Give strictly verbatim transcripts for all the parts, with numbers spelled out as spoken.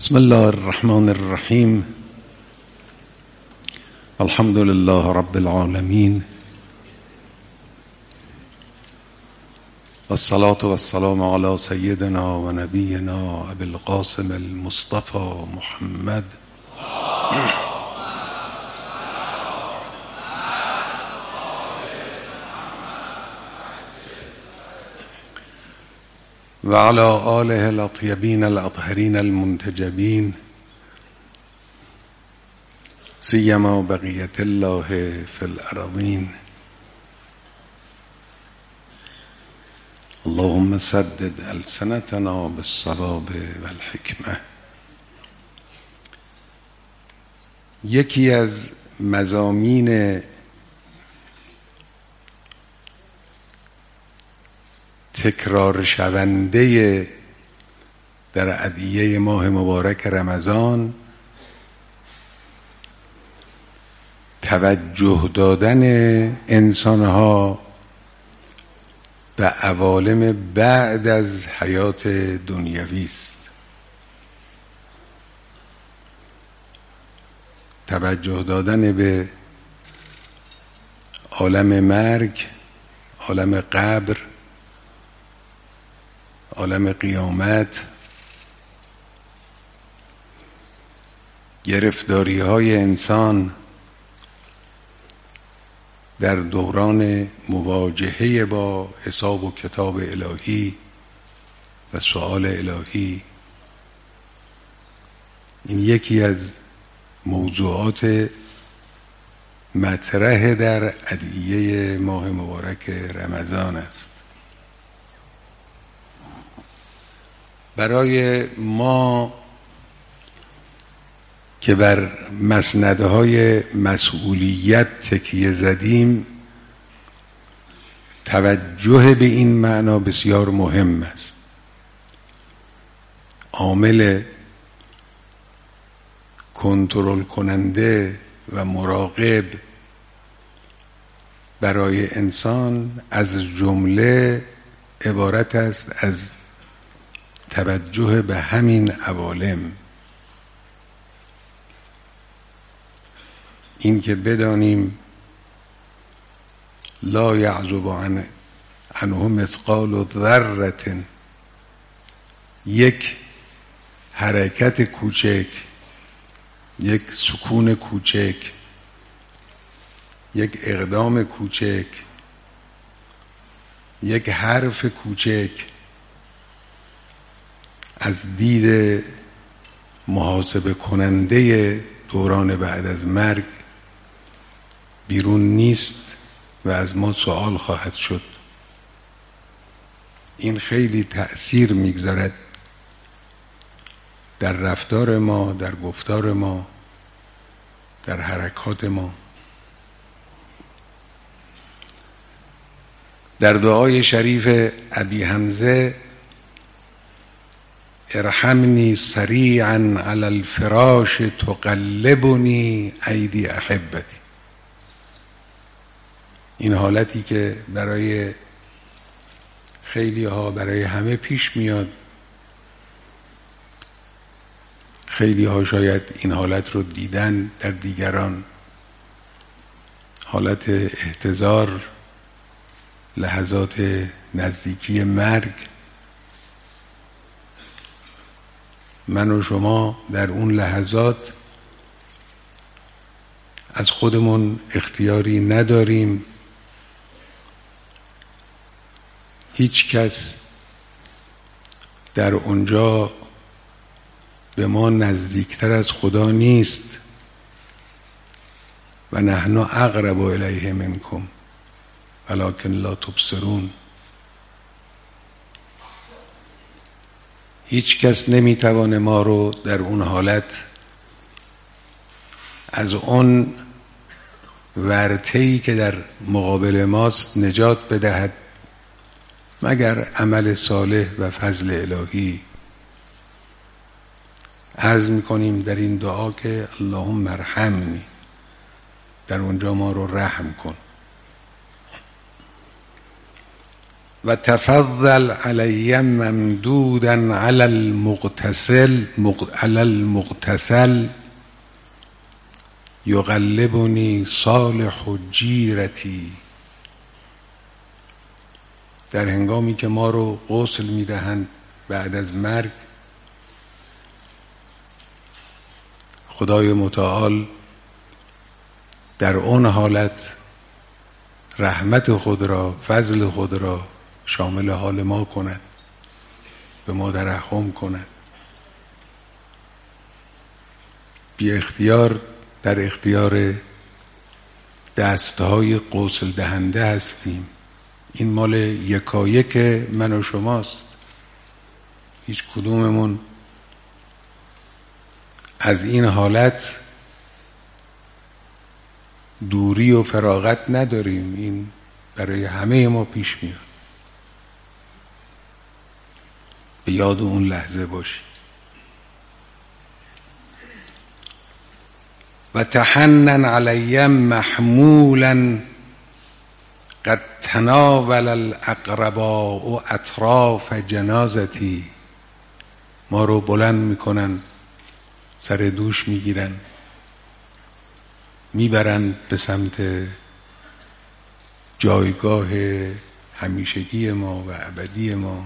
بسم الله الرحمن الرحیم. الحمد لله رب العالمین، والصلاة والسلام على سیدنا و نبینا ابی القاسم المصطفى محمد و علی آله الاطیبین الاطهرین المنتجبین، سیما بقیة الله فی الارضین. اللهم سدد السنتنا بالصواب والحکمه. یکی از مضامین تکرار شونده در ادعیه ماه مبارک رمضان توجه دادن انسانها به عوالم بعد از حیات دنیوی است. توجه دادن به عالم مرگ، عالم قبر، عالم قیامت، گرفتاری های انسان در دوران مواجهه با حساب و کتاب الهی و سؤال الهی. این یکی از موضوعات مطرح در ادعیه ماه مبارک رمضان است. برای ما که بر مسندهای مسئولیت تکیه زدیم، توجه به این معنا بسیار مهم است. عامل کنترل کننده و مراقب برای انسان از جمله عبارت است از توجه به همین عوالم. این که بدانیم لا یعزب عن عنه مثقال ذره، یک حرکت کوچک، یک سکون کوچک، یک اقدام کوچک، یک حرف کوچک از دید محاسبه کننده دوران بعد از مرگ بیرون نیست و از ما سوال خواهد شد. این خیلی تأثیر میگذارد در رفتار ما، در گفتار ما، در حرکات ما. در دعای شریف ابی حمزه ارحمنی سریعا علی الفراش تقلبنی ایدی احبتی، این حالتی که برای خیلی ها، برای همه پیش میاد، خیلی ها شاید این حالت رو دیدن در دیگران، حالت احتضار، لحظات نزدیکی مرگ. من و شما در اون لحظات از خودمون اختیاری نداریم. هیچ کس در اونجا به ما نزدیکتر از خدا نیست. و نحن اقرب الیه منکم ولکن لا تبصرون. هیچ کس نمیتوانه ما رو در اون حالت از اون ورطه‌ای که در مقابل ماست نجات بدهد مگر عمل صالح و فضل الهی. عرض میکنیم در این دعا که اللهم ارحمنی، در اونجا ما رو رحم کن. و تفضل علی ممدودا علی المغتسل علی المغتسل یقلبنی صالح جیرتی. در هنگامی که ما رو غسل میدهند بعد از مرگ، خدای متعال در اون حالت رحمت خود را، فضل خود را شامل حال ما کند، به ما ترحم کند. بی اختیار در اختیار دستهای غسل دهنده هستیم. این مال یکایک من و شماست. هیچ کدوممون از این حالت دوری و فراغت نداریم. این برای همه ما پیش میاد. به یاد اون لحظه باشید. و تحنن علی محمولا قد تناول الاقرباء اطراف جنازتی. ما رو بلند میکنن، سر دوش میگیرن، میبرن به سمت جایگاه همیشگی ما و ابدی ما.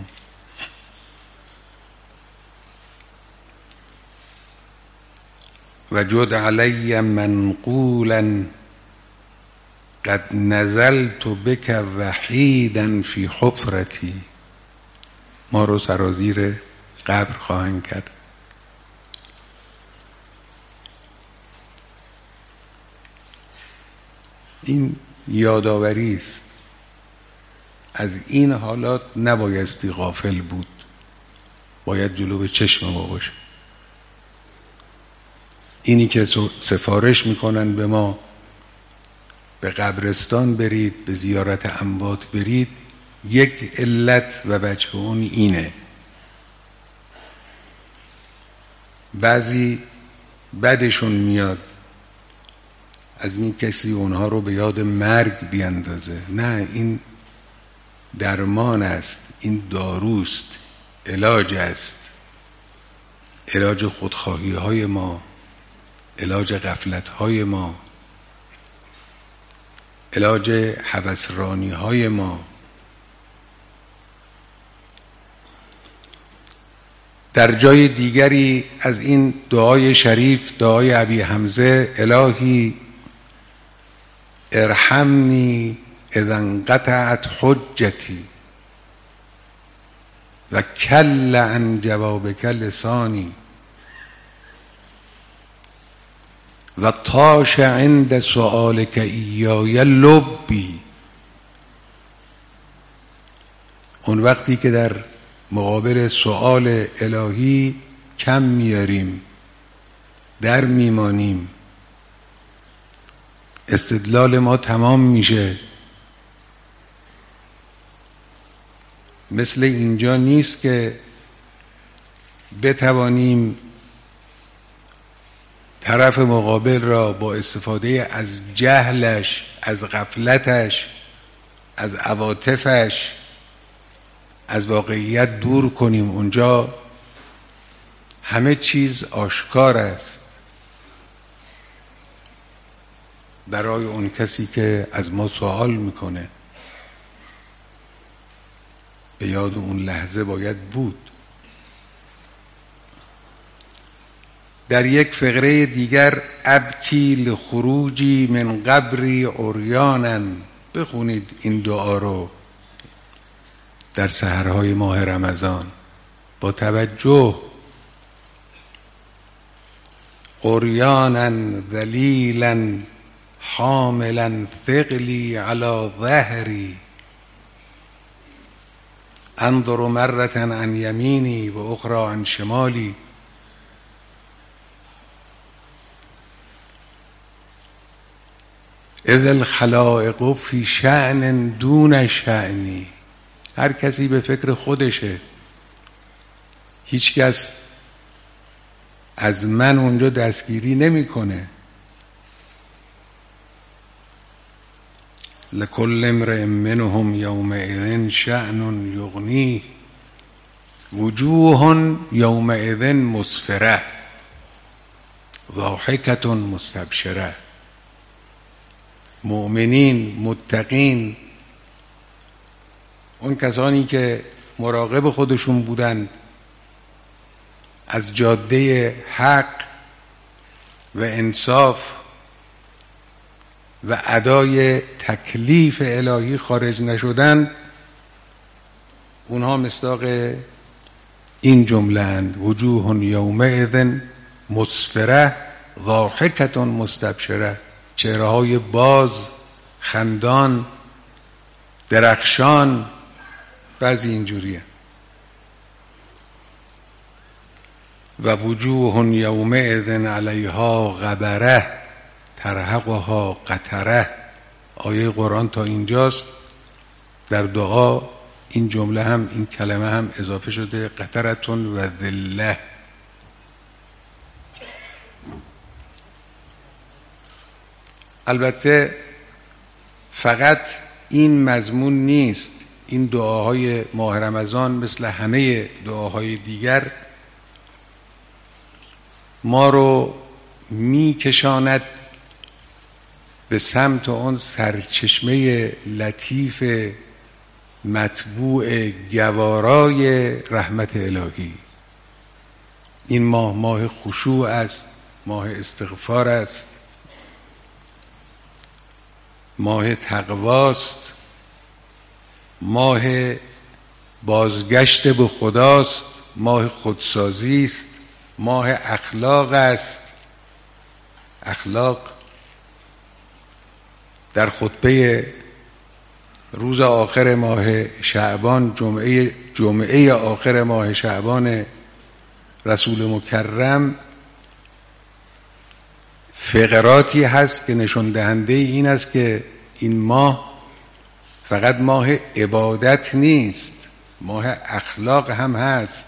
و جد علی منقولا قد نزلت بک وحیدا فی حفرتی. ما رو سرازیر قبر خواهند کرد. این یادآوری است. از این حالات نبایستی غافل بود، باید جلو به چشم ما باشه. اینی که سفارش میکنن به ما به قبرستان برید، به زیارت اموات برید، یک علت و وجه اون اینه. بعضی بدشون میاد از این کسی اونها رو به یاد مرگ بیندازه. نه، این درمان است، این داروست، علاج است، علاج خودخواهی های ما، علاج غفلت های ما، علاج هوسرانی های ما. در جای دیگری از این دعای شریف، دعای ابی حمزه، الهی ارحمنی اذا انقطعت حجتی و کل عن جوابک لسانی و طاش عند سؤالک ایای لبی. اون وقتی که در مقابل سؤال الهی کم میاریم، در میمانیم، استدلال ما تمام میشه. مثل اینجا نیست که بتوانیم طرف مقابل را با استفاده از جهلش، از غفلتش، از عواطفش، از واقعیت دور کنیم. اونجا همه چیز آشکار است برای اون کسی که از ما سوال میکنه. به یاد اون لحظه باید بود. در یک فقره دیگر ابکی لخروجی من قبری عریانا. بخونید این دعا رو در سحرهای ماه رمضان با توجه. عریانا ذلیلا حاملا ثقلی علی ظهری انظر مرة عن یمینی و اخرى عن شمالی. اذ الخلائق فی شأن دون شأنی. هر کسی به فکر خودشه، هیچ کس از من اونجا دستگیری نمیکنه. لکل امرئ منهم یومئذ شأن یغنیه وجوه یومئذ مسفره ضاحکة مستبشره. مؤمنین، متقین، اون کسانی که مراقب خودشون بودند، از جاده حق و انصاف و ادای تکلیف الهی خارج نشدند، اونها مصداق این جمله اند: وجوه یومئذ مسفره ضاحکة مستبشره. چهره‌های باز، خندان، درخشان، بعضی اینجوریه. و وجوه یومئذ علیها غبره ترهقها قتره. آیه قرآن تا اینجاست. در دعا این جمله هم، این کلمه هم اضافه شده: قطرتون و ذله. البته فقط این مضمون نیست. این دعاهای ماه رمضان مثل همه دعاهای دیگر ما رو میکشاند به سمت اون سرچشمه لطیف مطبوع گوارای رحمت الهی. این ماه ماه خشوع است، ماه استغفار است، ماه تقواست، ماه بازگشت به خداست، ماه خودسازی است، ماه اخلاق است. اخلاق در خطبه روز آخر ماه شعبان، جمعه جمعه آخر ماه شعبان رسول مکرم، فقراتی هست که نشون دهنده این است که این ماه فقط ماه عبادت نیست، ماه اخلاق هم هست.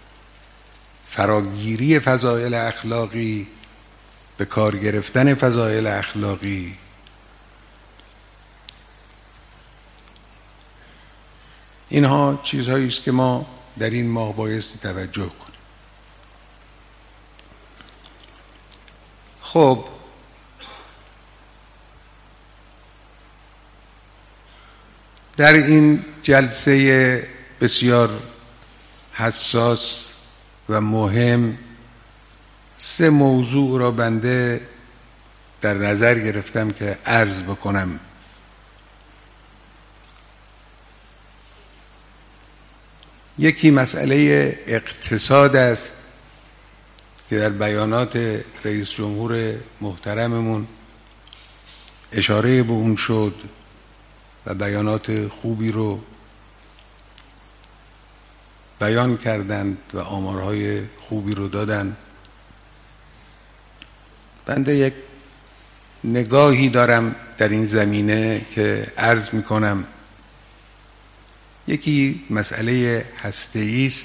فراگیری فضائل اخلاقی، به کار گرفتن فضائل اخلاقی. اینها چیزهایی است که ما در این ماه بایستی توجه کنیم. خب در این جلسه بسیار حساس و مهم سه موضوع را بنده در نظر گرفتم که عرض بکنم. یکی مسئله اقتصاد است که در بیانات رئیس جمهور محترممون اشاره به اون شد و بیانات خوبی رو بیان کردند و آمارهای خوبی رو دادند. بنده یک نگاهی دارم در این زمینه که عرض میکنم. یکی مسئله هسته‌ای است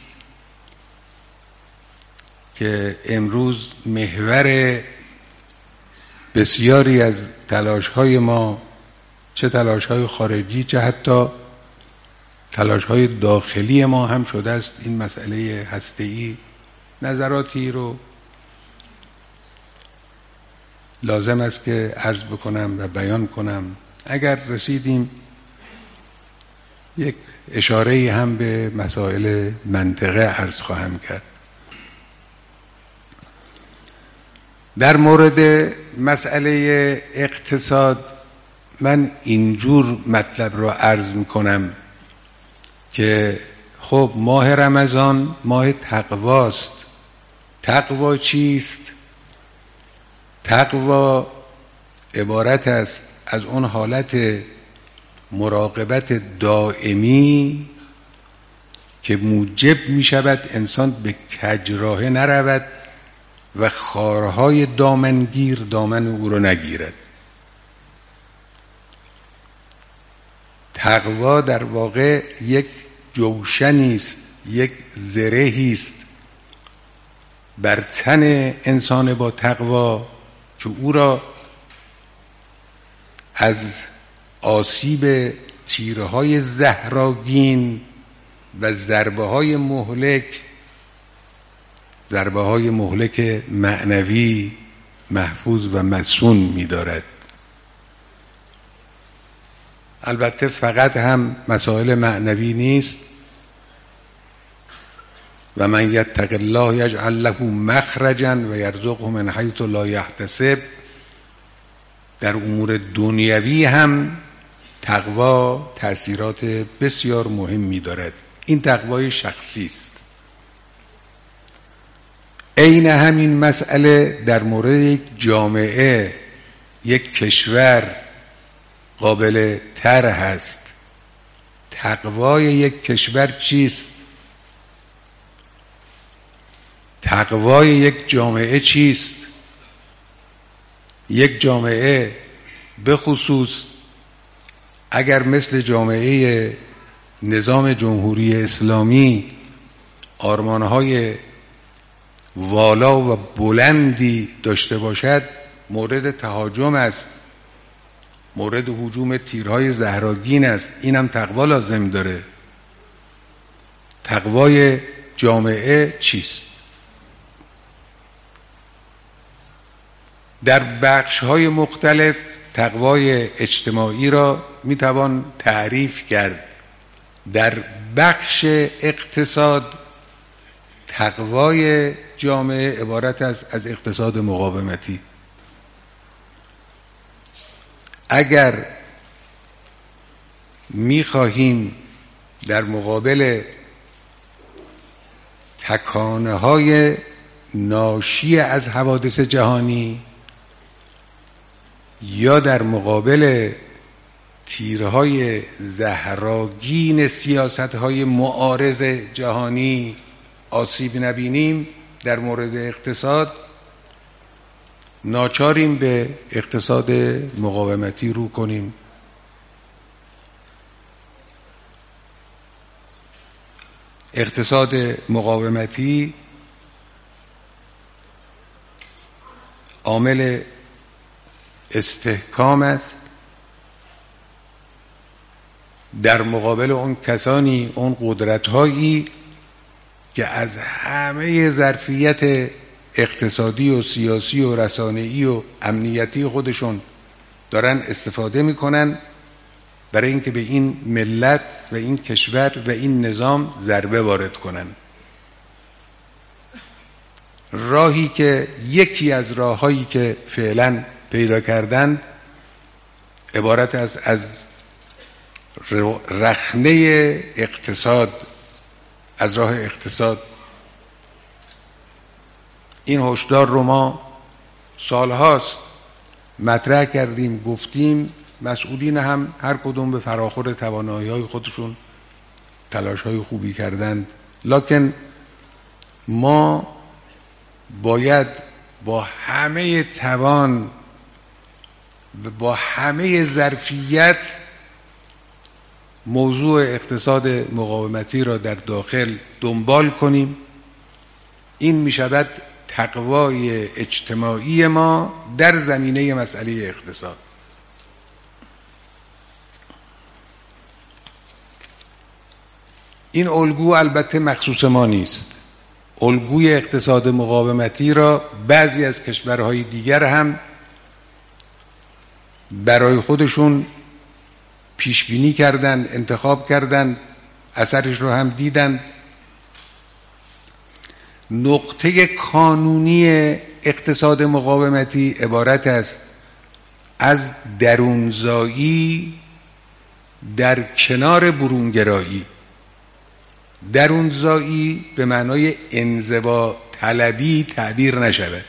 که امروز محور بسیاری از تلاش‌های ما، چه تلاش‌های خارجی چه حتی تلاش‌های داخلی ما هم شده است. این مسئله هسته‌ای نظراتی رو لازم است که عرض بکنم و بیان کنم. اگر رسیدیم یک اشاره هم به مسائل منطقه عرض خواهم کرد. در مورد مسئله اقتصاد من اینجور مطلب رو عرض میکنم که خب ماه رمضان ماه تقواست. تقوا چیست؟ تقوا عبارت است از اون حالت مراقبت دائمی که موجب می شود انسان به کجراه نرود و خارهای دامنگیر دامن او رو نگیرد. تقوا در واقع یک جوشنی است، یک زرهی است بر تن انسان با تقوا که او را از آسیب تیرهای زهراگین و ضربه های مهلک، ضربه های مهلک معنوی محفوظ و مصون می دارد. البته فقط هم مسائل معنوی نیست. و من یتق الله یجعل له مخرجا و یرزقه من حیث لا یحتسب. در امور دنیوی هم تقوا تأثیرات بسیار مهمی دارد. این تقوای شخصی است. عین همین مسئله در مورد یک جامعه، یک کشور قابل طرح است. تقوای یک کشور چیست؟ تقوای یک جامعه چیست؟ یک جامعه به خصوص اگر مثل جامعه نظام جمهوری اسلامی آرمانهای والا و بلندی داشته باشد، مورد تهاجم است، مورد هجوم تیرهای زهراگین است. اینم تقوا لازم داره. تقوای جامعه چیست؟ در بخش‌های مختلف تقوای اجتماعی را میتوان تعریف کرد. در بخش اقتصاد تقوای جامعه عبارت است از اقتصاد مقاومتی. اگر میخواهیم در مقابل تکانه‌های ناشی از حوادث جهانی یا در مقابل تیرهای زهراگین سیاست‌های معارض جهانی آسیب نبینیم، در مورد اقتصاد ناچاریم به اقتصاد مقاومتی رو کنیم. اقتصاد مقاومتی عامل استحکام است در مقابل اون کسانی، اون قدرت‌هایی که از همه ظرفیت اقتصادی و سیاسی و رسانه‌ای و امنیتی خودشون دارن استفاده میکنن برای اینکه به این ملت و این کشور و این نظام ضربه وارد کنن. راهی که یکی از راههایی که فعلا پیدا کردند عبارت است از رخنه اقتصاد، از راه اقتصاد. این هشدار رو ما سالهاست مطرح کردیم، گفتیم. مسئولین هم هر کدوم به فراخور توانایی‌های خودشون تلاش‌های خوبی کردند، لکن ما باید با همه توان و با همه ظرفیت موضوع اقتصاد مقاومتی را در داخل دنبال کنیم. این می شود تقوای اجتماعی ما در زمینه مسئله اقتصاد. این الگو البته مخصوص ما نیست. الگوی اقتصاد مقاومتی را بعضی از کشورهای دیگر هم برای خودشون پیش بینی کردند، انتخاب کردند، اثرش رو هم دیدند. نقطه کانونی اقتصاد مقاومتی عبارت است از درونزایی در کنار برونگرایی. درونزایی به معنای انزوا طلبی تعبیر نشود.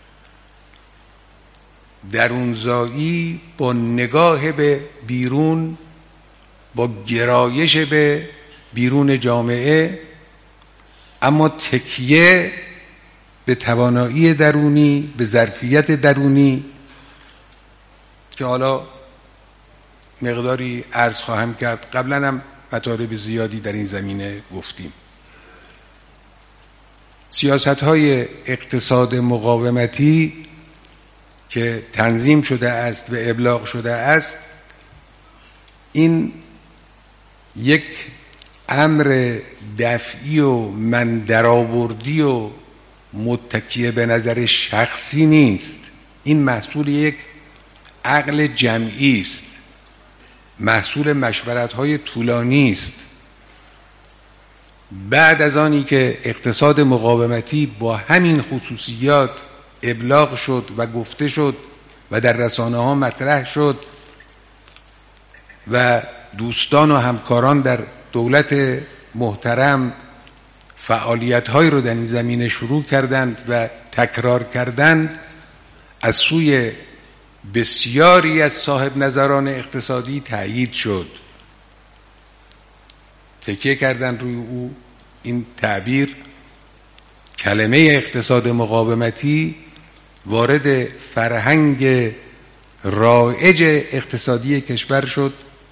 درونزایی با نگاه به بیرون، با گرایش به بیرون جامعه، اما تکیه به توانایی درونی، به ظرفیت درونی که حالا مقداری عرض خواهم کرد. قبلا هم مطالب زیادی در این زمینه گفتیم. سیاست‌های اقتصاد مقاومتی که تنظیم شده است و ابلاغ شده است این یک امر دفعی و من درآوردی و متکی به نظر شخصی نیست. این محصول یک عقل جمعی است، محصول مشورت‌های طولانی است. بعد از آنی که اقتصاد مقاومتی با همین خصوصیات ابلاغ شد و گفته شد و در رسانه ها مطرح شد و دوستان و همکاران در دولت محترم فعالیت‌هایی رو در این زمینه شروع کردند و تکرار کردند، از سوی بسیاری از صاحب نظران اقتصادی تأیید شد، تکیه کردن روی او. این تعبیر، کلمه اقتصاد مقاومتی، وارد فرهنگ رایج اقتصادی کشور شد،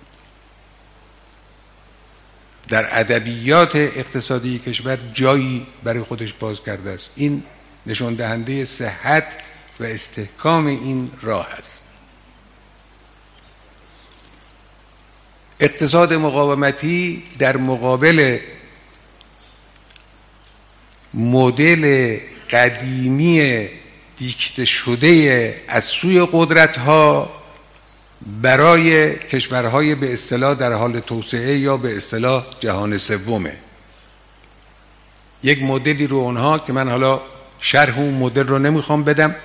در ادبیات اقتصادی کشور جایی برای خودش باز کرده است. این نشان دهنده صحت و استحکام این راه است. اقتصاد مقاومتی در مقابل مدل قدیمی دیکته شده از سوی قدرت‌ها برای کشورهای به اصطلاح در حال توسعه یا به اصطلاح جهان سومه. یک مدلی رو اونها که من حالا شرح اون مدل رو نمیخوام بدم،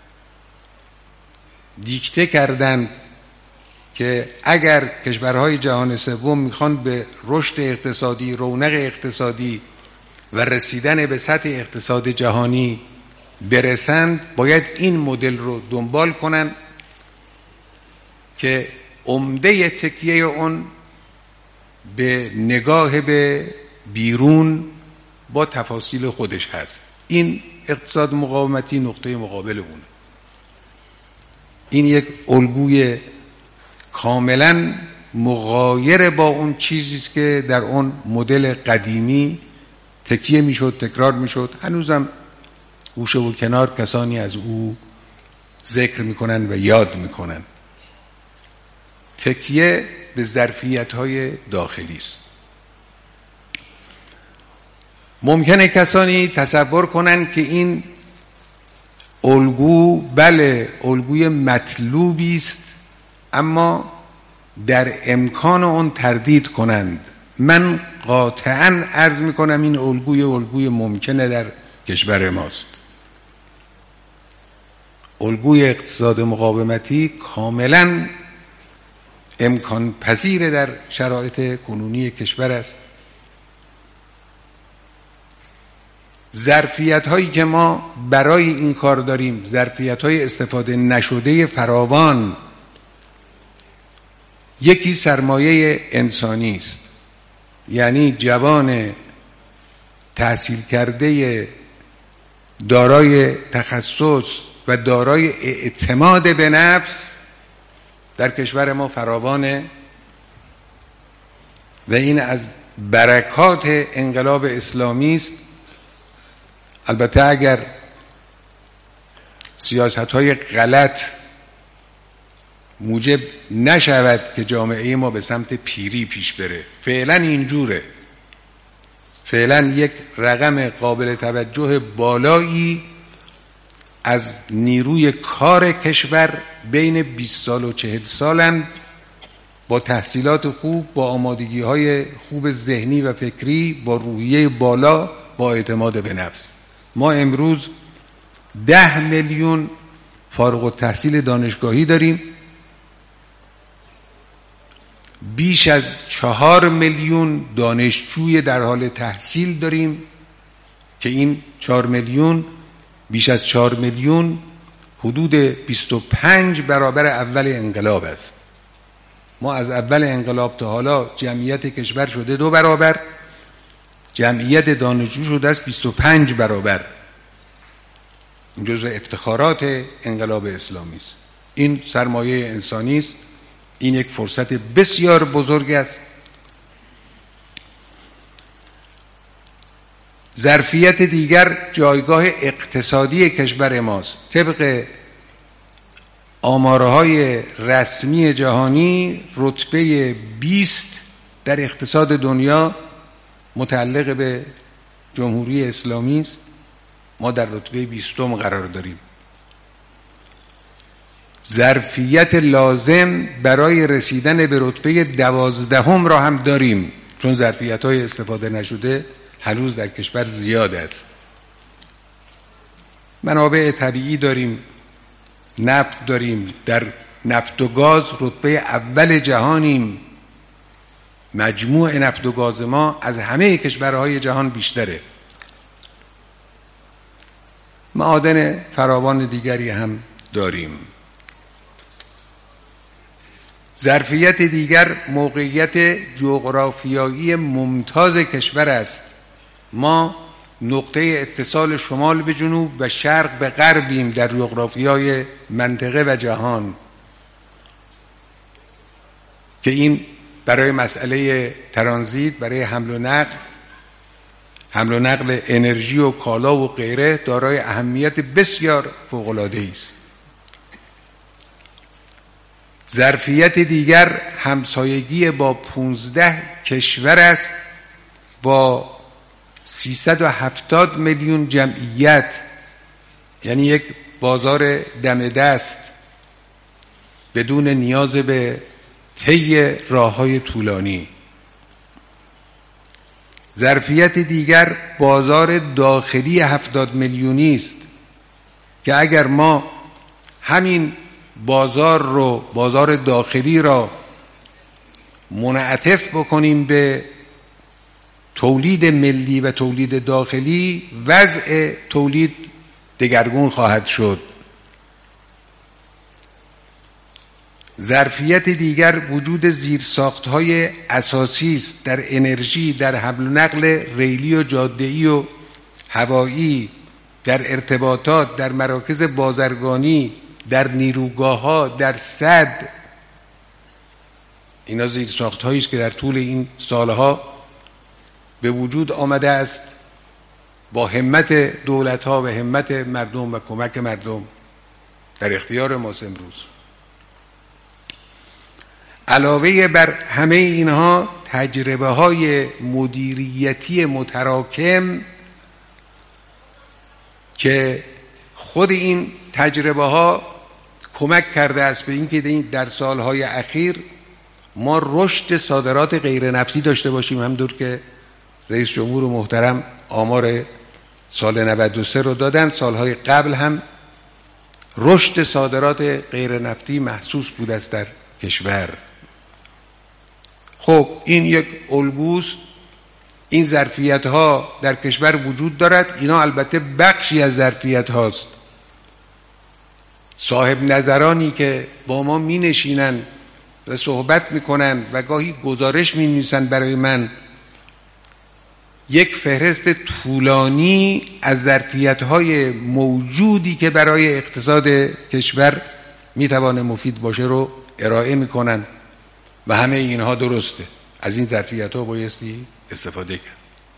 دیکته کردند که اگر کشورهای جهان سوم میخوان به رشد اقتصادی، رونق اقتصادی و رسیدن به سطح اقتصاد جهانی برسند، باید این مدل رو دنبال کنن که عمده تکیه اون به نگاه به بیرون با تفاصیل خودش هست. این اقتصاد مقاومتی نقطه مقابل اونه. این یک الگوی کاملا مغایر با اون چیزی است که در اون مدل قدیمی تکیه میشد، تکرار میشد. هنوزم گوشه و کنار کسانی از او ذکر میکنن و یاد میکنن. تکیه به ظرفیت‌های داخلی است. ممکنه کسانی تصور کنن که این الگو بله الگوی مطلوبی است، اما در امکان آن تردید کنند. من قاطعاً عرض میکنم این الگوی الگوی ممکنه در کشور ماست. الگوی اقتصاد مقاومتی کاملاً امکان پذیر در شرایط کنونی کشور است. ظرفیت هایی که ما برای این کار داریم، ظرفیت های استفاده نشده فراوان، یکی سرمایه انسانی است. یعنی جوان تحصیل کرده دارای تخصص و دارای اعتماد به نفس در کشور ما فراوانه و این از برکات انقلاب اسلامی است. البته اگر سیاست‌های غلط موجب نشود که جامعه ما به سمت پیری پیش بره، فعلا اینجوره. فعلا یک رقم قابل توجه بالایی از نیروی کار کشور بین بیست سال و چهل سالند، با تحصیلات خوب، با آمادگی‌های خوب ذهنی و فکری، با روحیه بالا، با اعتماد به نفس. ما امروز ده میلیون فارغ التحصیل دانشگاهی داریم، بیش از چهار میلیون دانشجوی در حال تحصیل داریم که این چهار میلیون، بیش از چهار میلیون، حدود بیست و پنج برابر اول انقلاب است. ما از اول انقلاب تا حالا جمعیت کشور شده دو برابر، جمعیت دانشجو شده است بیست و پنج برابر. این جزء افتخارات انقلاب اسلامی است. این سرمایه انسانی است. این یک فرصت بسیار بزرگ است. ظرفیت دیگر جایگاه اقتصادی کشور ماست. طبق آمارهای رسمی جهانی رتبه بیست در اقتصاد دنیا متعلق به جمهوری اسلامی است. ما در رتبه بیستم قرار داریم. ظرفیت لازم برای رسیدن به رتبه دوازدهم را هم داریم، چون ظرفیت‌های استفاده نشده هنوز در کشور زیاد است. منابع طبیعی داریم، نفت داریم، در نفت و گاز رتبه اول جهانیم. مجموع نفت و گاز ما از همه کشورهای جهان بیشتره. معادن فراوان دیگری هم داریم. ظرفیت دیگر موقعیت جغرافیایی ممتاز کشور است. ما نقطه اتصال شمال به جنوب و شرق به غربیم در جغرافیای منطقه و جهان، که این برای مسئله ترانزیت، برای حمل و نقل حمل و نقل انرژی و کالا و غیره دارای اهمیت بسیار فوق‌العاده است. ظرفیت دیگر همسایگی با پانزده کشور است با سیصد و هفتاد میلیون جمعیت، یعنی یک بازار دم دست بدون نیاز به طی راه‌های طولانی. ظرفیت دیگر بازار داخلی هفتاد میلیونی است که اگر ما همین بازار رو بازار داخلی را منعطف بکنیم به تولید ملی و تولید داخلی، وضع تولید دگرگون خواهد شد. ظرفیت دیگر وجود زیرساخت‌های اساسی است در انرژی، در حمل و نقل ریلی و جاده‌ای و هوایی، در ارتباطات، در مراکز بازرگانی، در نیروگاه‌ها، در سد. اینا زیرساخت‌هایی است که در طول این سالها به وجود آمده است با همت دولت‌ها و همت مردم و کمک مردم در اختیار ماست امروز. علاوه بر همه اینها تجربه های مدیریتی متراکم که خود این تجربه ها کمک کرده است به اینکه در سالهای اخیر ما رشد صادرات غیر نفتی داشته باشیم. همونطور که رئیس جمهور محترم آمار سال نود و سه رو دادن، سالهای قبل هم رشد صادرات غیر نفتی محسوس بود است در کشور. خب این یک الگوست. این ظرفیت ها در کشور وجود دارد. اینا البته بخشی از ظرفیت هاست. صاحب نظرانی که با ما می نشینن و صحبت می کنن و گاهی گزارش می نویسن برای من، یک فهرست طولانی از ظرفیت های موجودی که برای اقتصاد کشور می توانه مفید باشه رو ارائه می کنن و همه اینها درسته. از این ظرفیت ها بایستی استفاده کرد.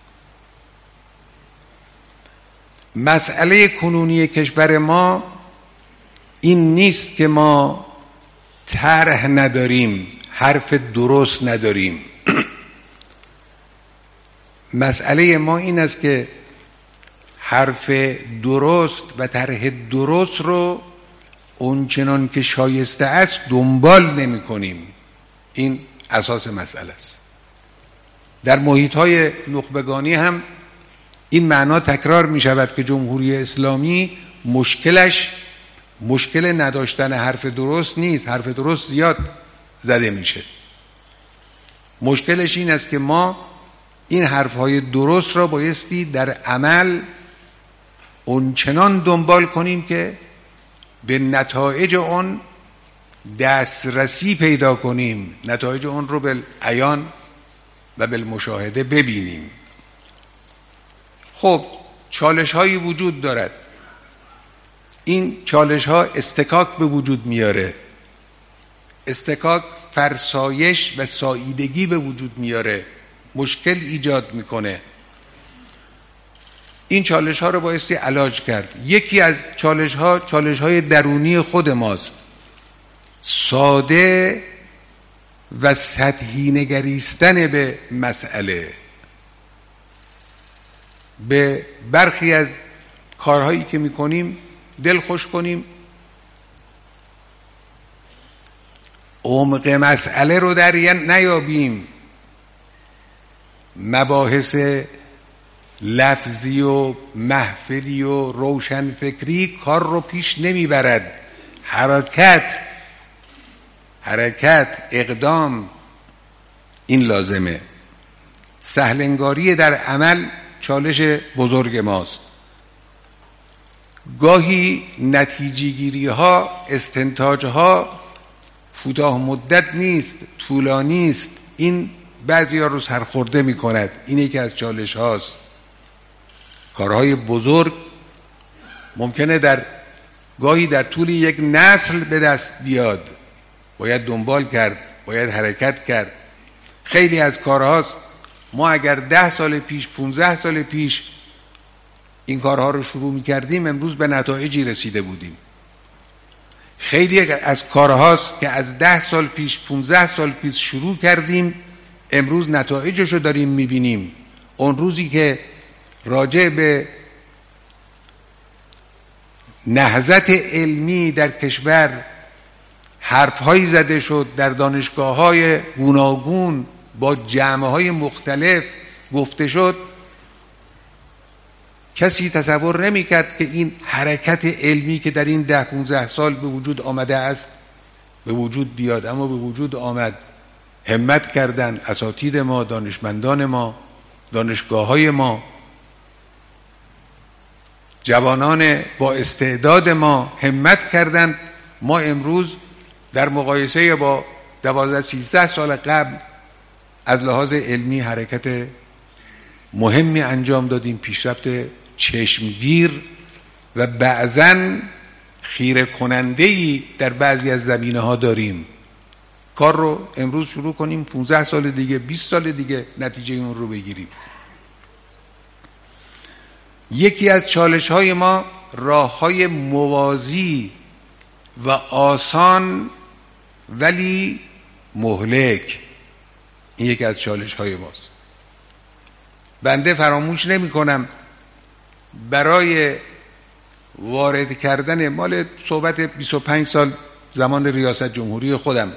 مسئله کنونی کشور ما این نیست که ما طرح نداریم، حرف درست نداریم. مسئله ما این است که حرف درست و طرح درست رو اونچنان که شایسته است دنبال نمی کنیم. این اساس مسئله است. در محیط‌های نخبگانی هم این معنا تکرار می شود که جمهوری اسلامی مشکلش مشکل نداشتن حرف درست نیست. حرف درست زیاد زده میشه. مشکلش این است که ما این حرفهای درست را بایستی در عمل اونچنان دنبال کنیم که به نتایج اون دسترسی پیدا کنیم، نتایج اون رو بالعیان و بالمشاهده ببینیم. خب چالش هایی وجود دارد. این چالش ها استکاک به وجود میاره. استکاک فرسایش و ساییدگی به وجود میاره، مشکل ایجاد میکنه. این چالش ها رو بایستی علاج کرد. یکی از چالش ها چالش های درونی خود ماست. ساده و سطحی نگریستن به مسئله. به برخی از کارهایی که میکنیم دل خوش کنیم، عمق مسئله رو در نیابیم، مباحث لفظی و محفلی و روشنفکری کار رو پیش نمیبرد. حرکت حرکت اقدام این لازمه. سهلنگاری در عمل چالش بزرگ ماست. گاهی نتیجه گیری ها، استنتاج ها کوتاه مدت نیست، طولانی است. این بعضی ها رو سرخورده می کند. این یکی از چالش هاست. کارهای بزرگ ممکنه در گاهی در طول یک نسل به دست بیاد. باید دنبال کرد، باید حرکت کرد. خیلی از کارهاست ما اگر ده سال پیش، پونزده سال پیش این کارها رو شروع می کردیم امروز به نتایجی رسیده بودیم. خیلی از کارهاست که از ده سال پیش، پونزده سال پیش شروع کردیم امروز نتایجش رو داریم می بینیم. اون روزی که راجع به نهضت علمی در کشور حرفهایی زده شد، در دانشگاه‌های گوناگون با جمع‌های مختلف گفته شد، کسی تصور نمی‌کرد که این حرکت علمی که در این ده پونزده سال به وجود آمده است به وجود بیاد. اما به وجود آمد. همت کردن اساتید ما، دانشمندان ما، دانشگاه‌های ما، جوانان با استعداد ما همت کردند. ما امروز در مقایسه با دوازده سیزده سال قبل از لحاظ علمی حرکت مهمی انجام دادیم، پیشرفت چشمگیر و بعضاً خیره کننده‌ای در بعضی از زمینه‌ها داریم. کار رو امروز شروع کنیم، پانزده سال دیگه، بیست سال دیگه نتیجه اون رو بگیریم. یکی از چالش‌های ما راه‌های موازی و آسان ولی مهلک، این یکی از چالش‌های ماست. بنده فراموش نمی کنم برای وارد کردن، مال صحبت بیست و پنج سال زمان ریاست جمهوری خودم،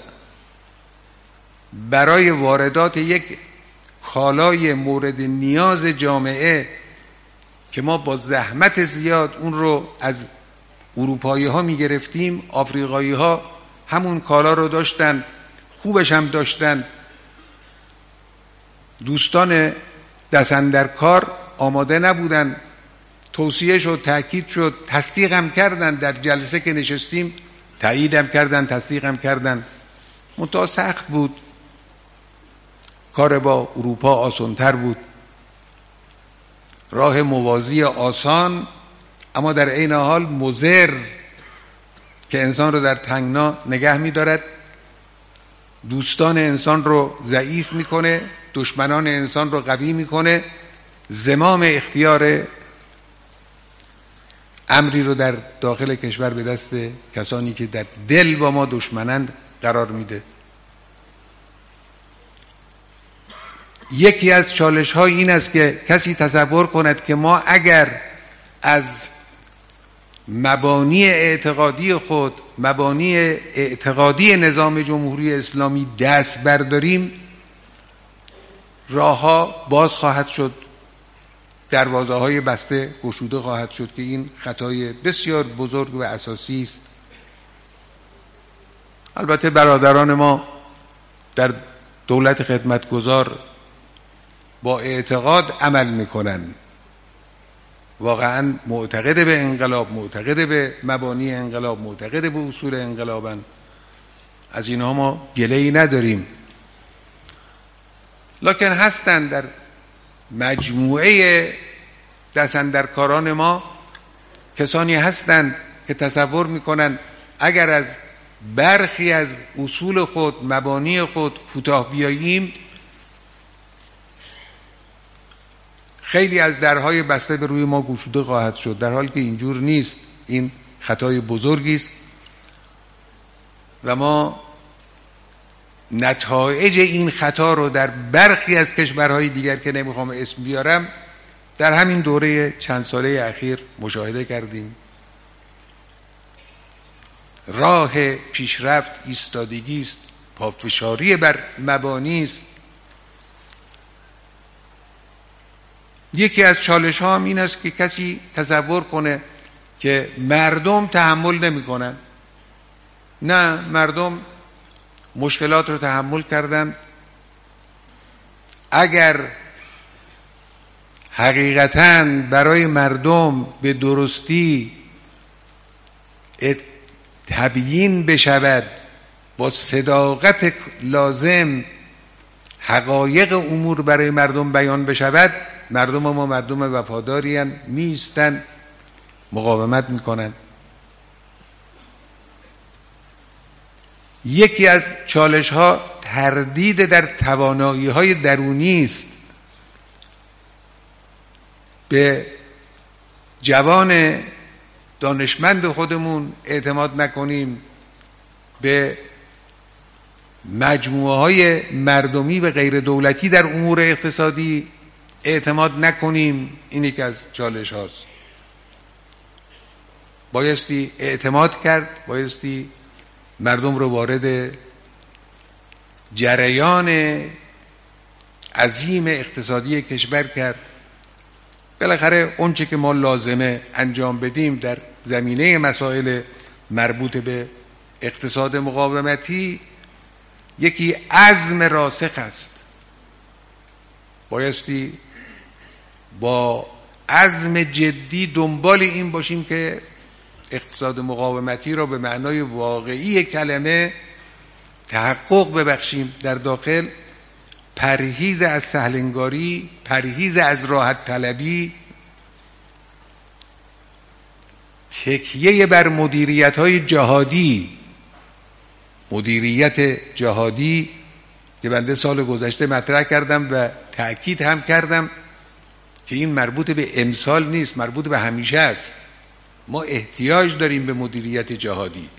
برای واردات یک کالای مورد نیاز جامعه که ما با زحمت زیاد اون رو از اروپایی ها می گرفتیم، آفریقایی ها همون کالا رو داشتن، خوبش هم داشتن. دوستان دست‌اندرکار آماده نبودن، توصیه شد، تأکید شد، تصدیقم کردن. در جلسه که نشستیم تاییدم کردن، تصدیقم کردن. منتها سخت بود، کار با اروپا آسان‌تر بود. راه موازی آسان اما در عین حال مضر که انسان رو در تنگنا نگه می‌دارد، دوستان انسان رو ضعیف میکنه، دشمنان انسان رو قوی میکنه، زمام اختیار امری رو در داخل کشور به دست کسانی که در دل با ما دشمنند قرار میده. یکی از چالش های این است که کسی تصور کند که ما اگر از مبانی اعتقادی خود، مبانی اعتقادی نظام جمهوری اسلامی دست برداریم، راه ها باز خواهد شد، دروازه های بسته گشوده خواهد شد که این خطای بسیار بزرگ و اساسی است. البته برادران ما در دولت خدمتگزار با اعتقاد عمل میکنن، واقعا معتقد به انقلاب، معتقد به مبانی انقلاب، معتقد به اصول انقلابن. از اینها ما گله‌ای نداریم، لکن هستند در مجموعه دست‌اندرکاران ما کسانی هستند که تصور میکنن اگر از برخی از اصول خود، مبانی خود کوتاه بیاییم، خیلی از درهای بسته به روی ما گشوده خواهد شد، در حالی که اینجور نیست. این خطای بزرگی است. و ما نتایج این خطا رو در برخی از کشورهای دیگر که نمیخوام اسم بیارم در همین دوره چند ساله اخیر مشاهده کردیم. راه پیشرفت ایستادگی است، پافشاری بر مبانی است. یکی از چالش ها هم این است که کسی تصور کنه که مردم تحمل نمی کنن. نه، مردم مشکلات رو تحمل کردن. اگر حقیقتاً برای مردم به درستی تبیین بشود، با صداقت لازم حقایق امور برای مردم بیان بشود، مردم ما مردم وفاداری هستند، میستن، مقاومت میکنن. یکی از چالش ها تردید در توانایی های درونی است. به جوان دانشمند خودمون اعتماد نکنیم، به مجموعه های مردمی و غیر دولتی در امور اقتصادی اعتماد نکنیم. این یکی از چالش هاست. بایستی اعتماد کرد، بایستی مردم رو وارد جریان عظیم اقتصادی کشور کرد. بالاخره اون چه که ما لازمه انجام بدیم در زمینه مسائل مربوط به اقتصاد مقاومتی یکی عزم راسخ است. بایستی با عزم جدی دنبال این باشیم که اقتصاد مقاومتی را به معنای واقعی کلمه تحقق ببخشیم در داخل. پرهیز از سهلنگاری، پرهیز از راحت طلبی، تکیه بر مدیریت های جهادی، مدیریت جهادی که بنده سال گذشته مطرح کردم و تأکید هم کردم که این مربوط به امسال نیست، مربوط به همیشه است. ما احتیاج داریم به مدیریت جهادی.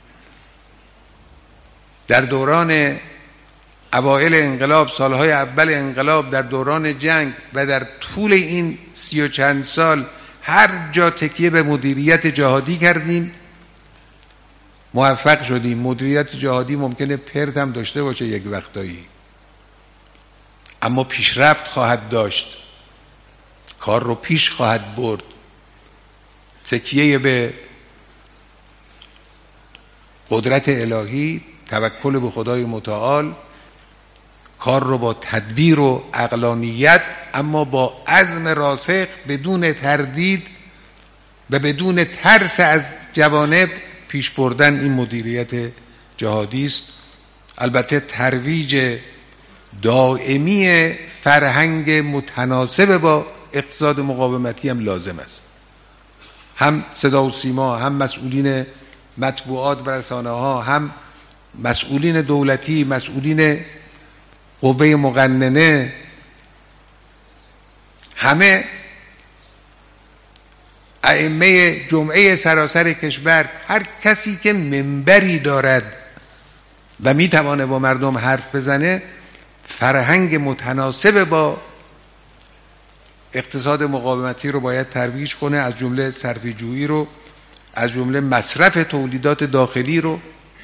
در دوران اوائل انقلاب، سالهای اول انقلاب، در دوران جنگ و در طول این سی و چند سال هر جا تکیه به مدیریت جهادی کردیم، موفق شدیم. مدیریت جهادی ممکنه پرت هم داشته باشه یک وقتایی، اما پیشرفت خواهد داشت، کار رو پیش خواهد برد. تکیه به قدرت الهی، توکل به خدای متعال، کار رو با تدبیر و عقلانیت اما با عزم راسخ بدون تردید و بدون ترس از جوانب پیش بردن این مدیریت جهادی است. البته ترویج دائمی فرهنگ متناسب با اقتصاد مقاومتی هم لازم است. هم صدا و سیما، هم مسئولین مطبوعات و رسانه ها، هم مسئولین دولتی، مسئولین قوه مقننه، همه ائمه جمعه سراسر کشور، هر کسی که منبری دارد و میتوانه با مردم حرف بزنه، فرهنگ متناسب با اقتصاد مقاومتی رو باید ترویج کنه، از جمله صرفه جویی رو، از جمله مصرف تولیدات داخلی رو،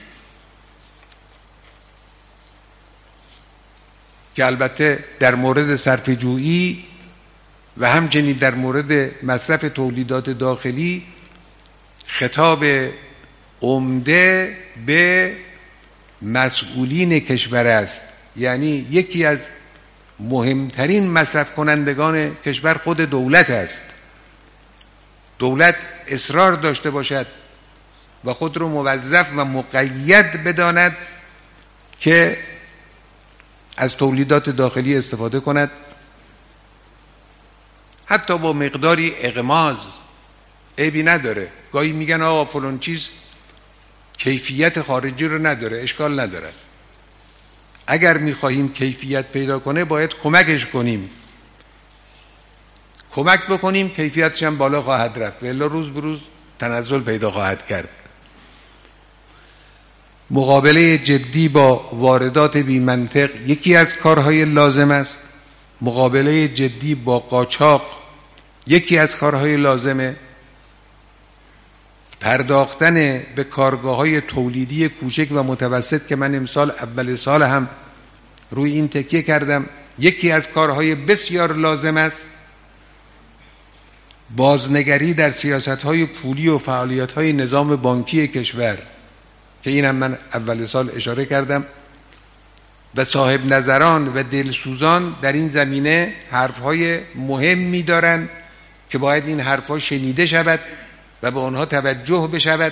که البته در مورد صرفه جویی و همچنین در مورد مصرف تولیدات داخلی خطاب عمده به مسئولین کشور است. یعنی یکی از مهمترین مصرف کنندگان کشور خود دولت است. دولت اصرار داشته باشد و خود رو موظف و مقید بداند که از تولیدات داخلی استفاده کند، حتی با مقداری اغماض، عیبی نداره. گاهی میگن آقا فلان چیز کیفیت خارجی رو نداره، اشکال نداره. اگر میخواهیم کیفیت پیدا کنه باید کمکش کنیم، کمک بکنیم، کیفیتش هم بالا خواهد رفت و الا روز به روز تنزل پیدا خواهد کرد. مقابله جدی با واردات بی منطق یکی از کارهای لازم است. مقابله جدی با قاچاق یکی از کارهای لازمه. پرداختن به کارگاه‌های تولیدی کوچک و متوسط که من امسال اول سال هم روی این تکیه کردم یکی از کارهای بسیار لازم است. بازنگری در سیاست‌های پولی و فعالیت‌های نظام بانکی کشور که این هم من اول سال اشاره کردم و صاحب نظران و دلسوزان در این زمینه حرف‌های مهمی دارند که باید این حرف‌ها شنیده شود و به آنها توجه بشود.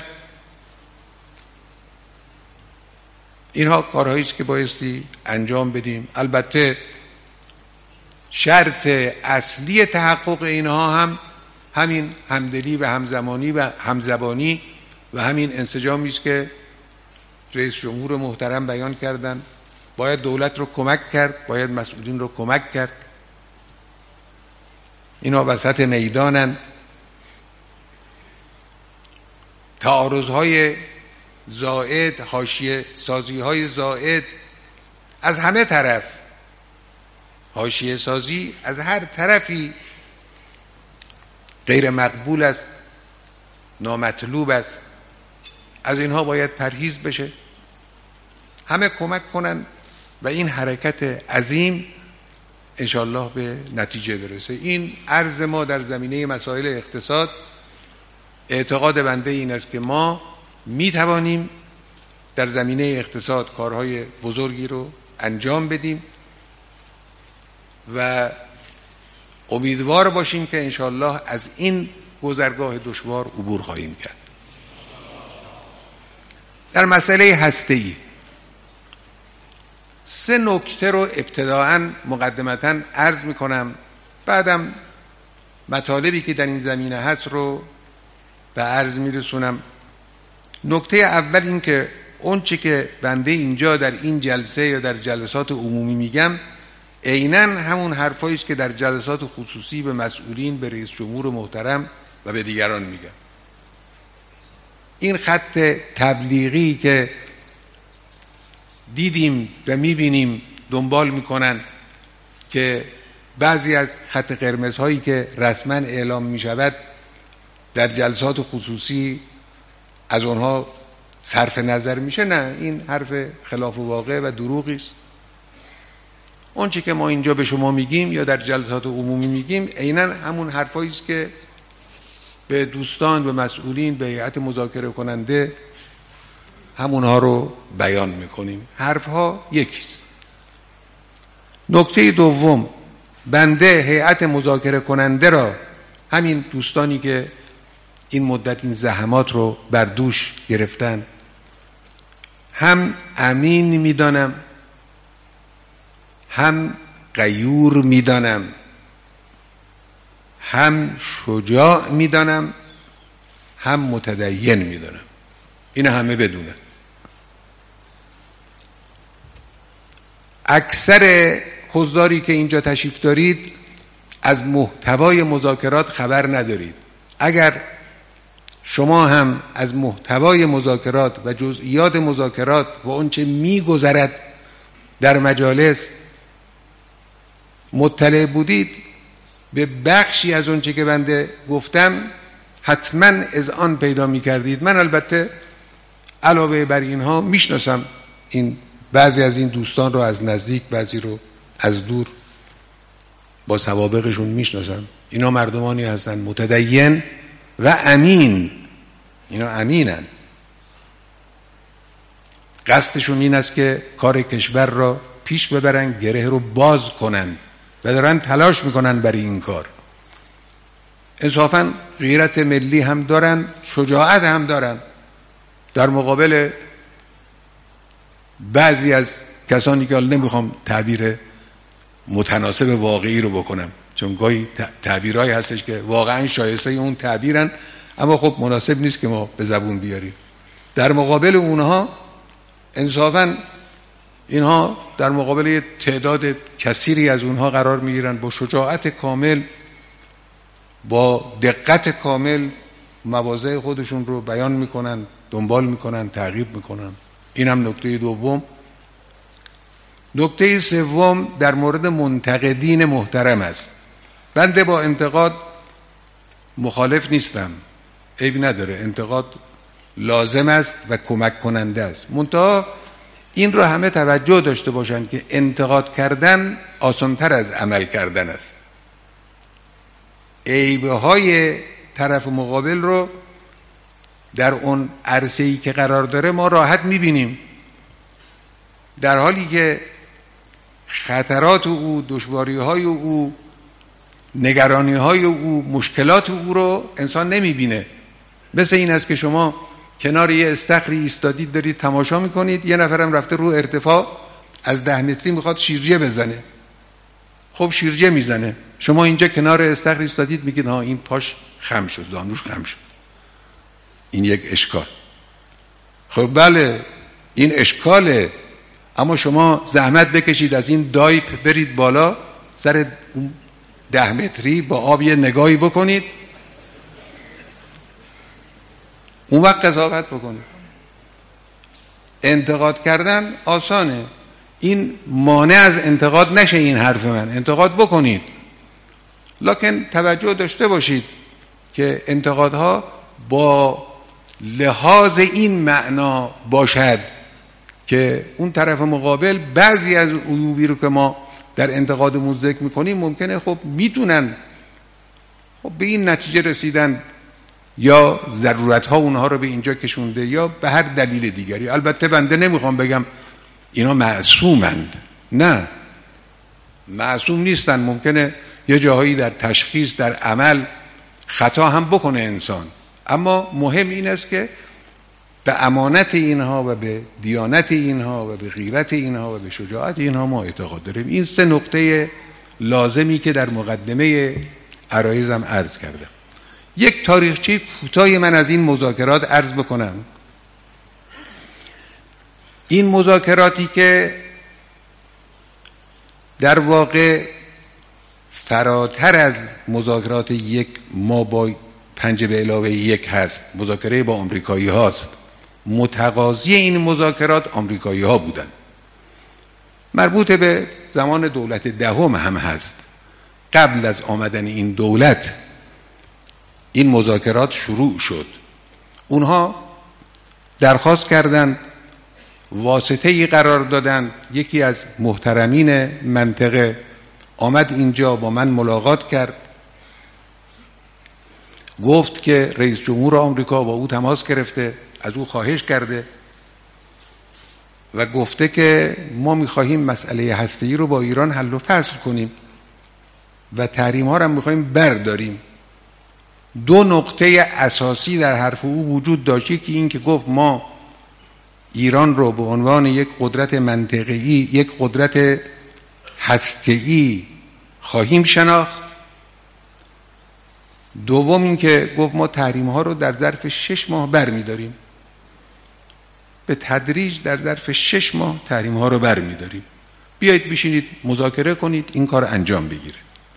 اینها کارهایی است که بایستی انجام بدیم. البته شرط اصلی تحقق اینها هم همین همدلی و همزمانی و همزبانی و همین انسجامی است که رئیس جمهور محترم بیان کردن. باید دولت رو کمک کرد، باید مسئولین رو کمک کرد. اینا وسط میدانن. تعارض‌های زائد، حاشیه سازی‌های زائد از همه طرف، حاشیه سازی از هر طرفی غیر مقبول است، نامطلوب است. از اینها باید پرهیز بشه. همه کمک کنن و این حرکت عظیم انشالله به نتیجه برسه. این عرض ما در زمینه مسائل اقتصاد. اعتقاد بنده این است که ما می توانیم در زمینه اقتصاد کارهای بزرگی رو انجام بدیم و امیدوار باشیم که انشالله از این گذرگاه دشوار عبور خواهیم کرد. در مسئله هسته‌ای سه نکته رو ابتداءً مقدمتاً عرض می کنم، بعدم مطالبی که در این زمینه هست رو به عرض می رسونم. نکته اول این که اون چی که بنده اینجا در این جلسه یا در جلسات عمومی میگم عیناً همون حرفایی است که در جلسات خصوصی به مسئولین، به رئیس جمهور محترم و به دیگران میگم. این خط تبلیغی که دیدیم و میبینیم دنبال میکنن که بعضی از خط قرمزهایی که رسما اعلام میشود در جلسات خصوصی از اونها صرف نظر میشه، نه، این حرف خلاف واقع و دروغی است. اون چی که ما اینجا به شما میگیم یا در جلسات عمومی میگیم عیناً همون حرفایی است که به دوستان، به مسئولین، به هیئت مذاکره کننده همونها رو بیان میکنیم. حرفها یکیست. نکته دوم، بنده هیئت مذاکره کننده را، همین دوستانی که این مدت این زحمات رو بر دوش گرفتن، هم امین میدانم، هم غیور میدانم، هم شجاع میدانم، هم متدین میدانم. این همه بدونن. اکثر حضاری که اینجا تشریف دارید از محتوای مذاکرات خبر ندارید. اگر شما هم از محتوای مذاکرات و جزئیات مذاکرات و اونچه میگذرد در مجالس مطلع بودید، به بخشی از اونچه که بنده گفتم حتما اذعان پیدا میکردید. من البته علاوه بر اینها میشناسم این بعضی از این دوستان رو از نزدیک، بعضی رو از دور، با سوابقشون میشناسم. اینا مردمانی هستن متدین و امین. اینا امینن. قصدشون این است که کار کشور را پیش ببرن، گره رو باز کنن و دارن تلاش میکنن برای این کار. انصافاً غیرت ملی هم دارن، شجاعت هم دارن در مقابل بعضی از کسانی که حالا نمیخوام تعبیر متناسب واقعی رو بکنم، چون گاهی تعبیرهایی هستش که واقعا شایسته اون تعبیرن، اما خب مناسب نیست که ما به زبون بیاریم. در مقابل اونها انصافاً اینها در مقابل تعداد کثیری از اونها قرار میگیرن، با شجاعت کامل، با دقت کامل مواضع خودشون رو بیان میکنن، دنبال میکنن، تعقیب میکنن. اینم نکته دوم. نکته سوم در مورد منتقدین محترم است. بنده با انتقاد مخالف نیستم، عیبی نداره، انتقاد لازم است و کمک کننده است. منتها این رو همه توجه داشته باشند که انتقاد کردن آسان‌تر از عمل کردن است. عیب‌های طرف مقابل رو در اون عرصه‌ای که قرار داره ما راحت می‌بینیم، در حالی که خطرات او، دشواری‌های او، نگرانی‌های او، مشکلات او رو انسان نمی‌بینه. مثل این است که شما کنار یه استخری ایستادید دارید تماشا می‌کنید، یه نفرم رفته رو ارتفاع از ده متری می‌خواد شیرجه بزنه. خب شیرجه میزنه، شما اینجا کنار استخر ایستادید میگید ها این پاش خم شد، زانوش خم شد، این یک اشکال. خب بله این اشکاله، اما شما زحمت بکشید از این دایپ برید بالا سر ده متری با آب یه نگاهی بکنید، اون وقت قضاوت بکنید. انتقاد کردن آسانه، این مانع از انتقاد نشه. این حرف من، انتقاد بکنید، لکن توجه داشته باشید که انتقادها با لحاظ این معنا باشد که اون طرف مقابل بعضی از عیوبی رو که ما در انتقادمون ذکر میکنیم ممکنه خب میتونن خب به این نتیجه رسیدن یا ضرورت ها اونها رو به اینجا کشونده یا به هر دلیل دیگری. البته بنده نمیخوام بگم اینا معصومند، نه معصوم نیستن، ممکنه یه جاهایی در تشخیص در عمل خطا هم بکنه انسان، اما مهم این است که به امانت اینها و به دیانت اینها و به غیرت اینها و به شجاعت اینها ما اعتقاد داریم. این سه نقطه لازمی که در مقدمه عرایزم عرض کردم. یک تاریخچه کوتاهی من از این مذاکرات عرض بکنم. این مذاکراتی که در واقع فراتر از مذاکرات یک ما با پنج به علاوه یک هست، مذاکره با آمریکایی هاست، متقاضی این مذاکرات آمریکایی ها بودن، مربوط به زمان دولت دهم هم هست. قبل از آمدن این دولت این مذاکرات شروع شد. اونها درخواست کردند، واسطه ای قرار دادند، یکی از محترمین منطقه آمد اینجا با من ملاقات کرد، گفت که رئیس جمهور آمریکا با او تماس گرفته، از او خواهش کرده و گفته که ما میخواهیم مسئله هسته‌ای رو با ایران حل و فصل کنیم و تحریم ها رو میخواهیم برداریم. دو نقطه اساسی در حرف او وجود داشت، یکی این که گفت ما ایران رو به عنوان یک قدرت منطقه‌ای، یک قدرت هسته‌ای خواهیم شناخت. دوم این که گفت ما تحریم ها رو در ظرف شش ماه بر می داریم، به تدریج در ظرف شش ماه تحریم ها رو بر می داریم، بیایید بشینید مذاکره کنید این کار انجام بگیره.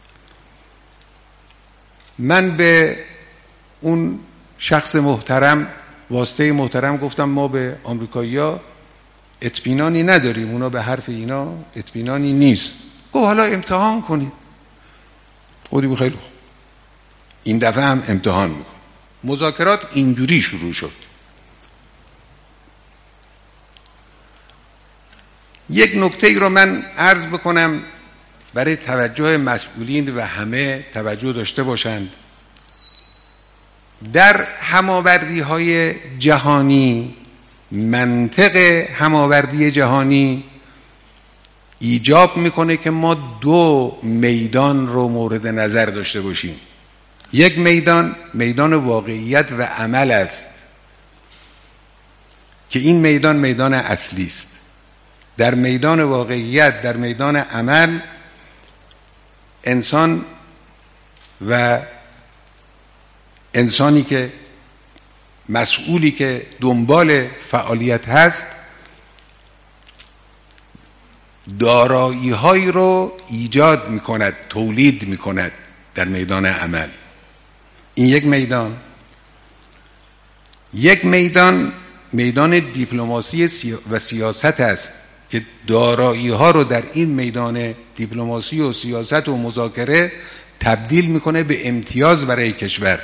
من به اون شخص محترم، واسطه محترم گفتم ما به آمریکایی‌ها اطمینانی نداریم، اونا به حرف اینا اطمینانی نیست. گفت حالا امتحان کنید. خودی خیلی خوب، این دفعه هم امتحان میکن. مذاکرات اینجوری شروع شد. یک نکته ای رو من عرض بکنم برای توجه مسئولین و همه توجه داشته باشند. در هماوردی های جهانی، منطق هماوردی جهانی ایجاب میکنه که ما دو میدان رو مورد نظر داشته باشیم. یک میدان میدان واقعیت و عمل است که این میدان میدان اصلی است. در میدان واقعیت، در میدان عمل، انسان و انسانی که مسئولی که دنبال فعالیت هست دارایی هایی رو ایجاد میکند، تولید میکند در میدان عمل. این یک میدان. یک میدان میدان دیپلماسی و سیاست است که دارایی ها رو در این میدان دیپلماسی و سیاست و مذاکره تبدیل میکنه به امتیاز برای کشور،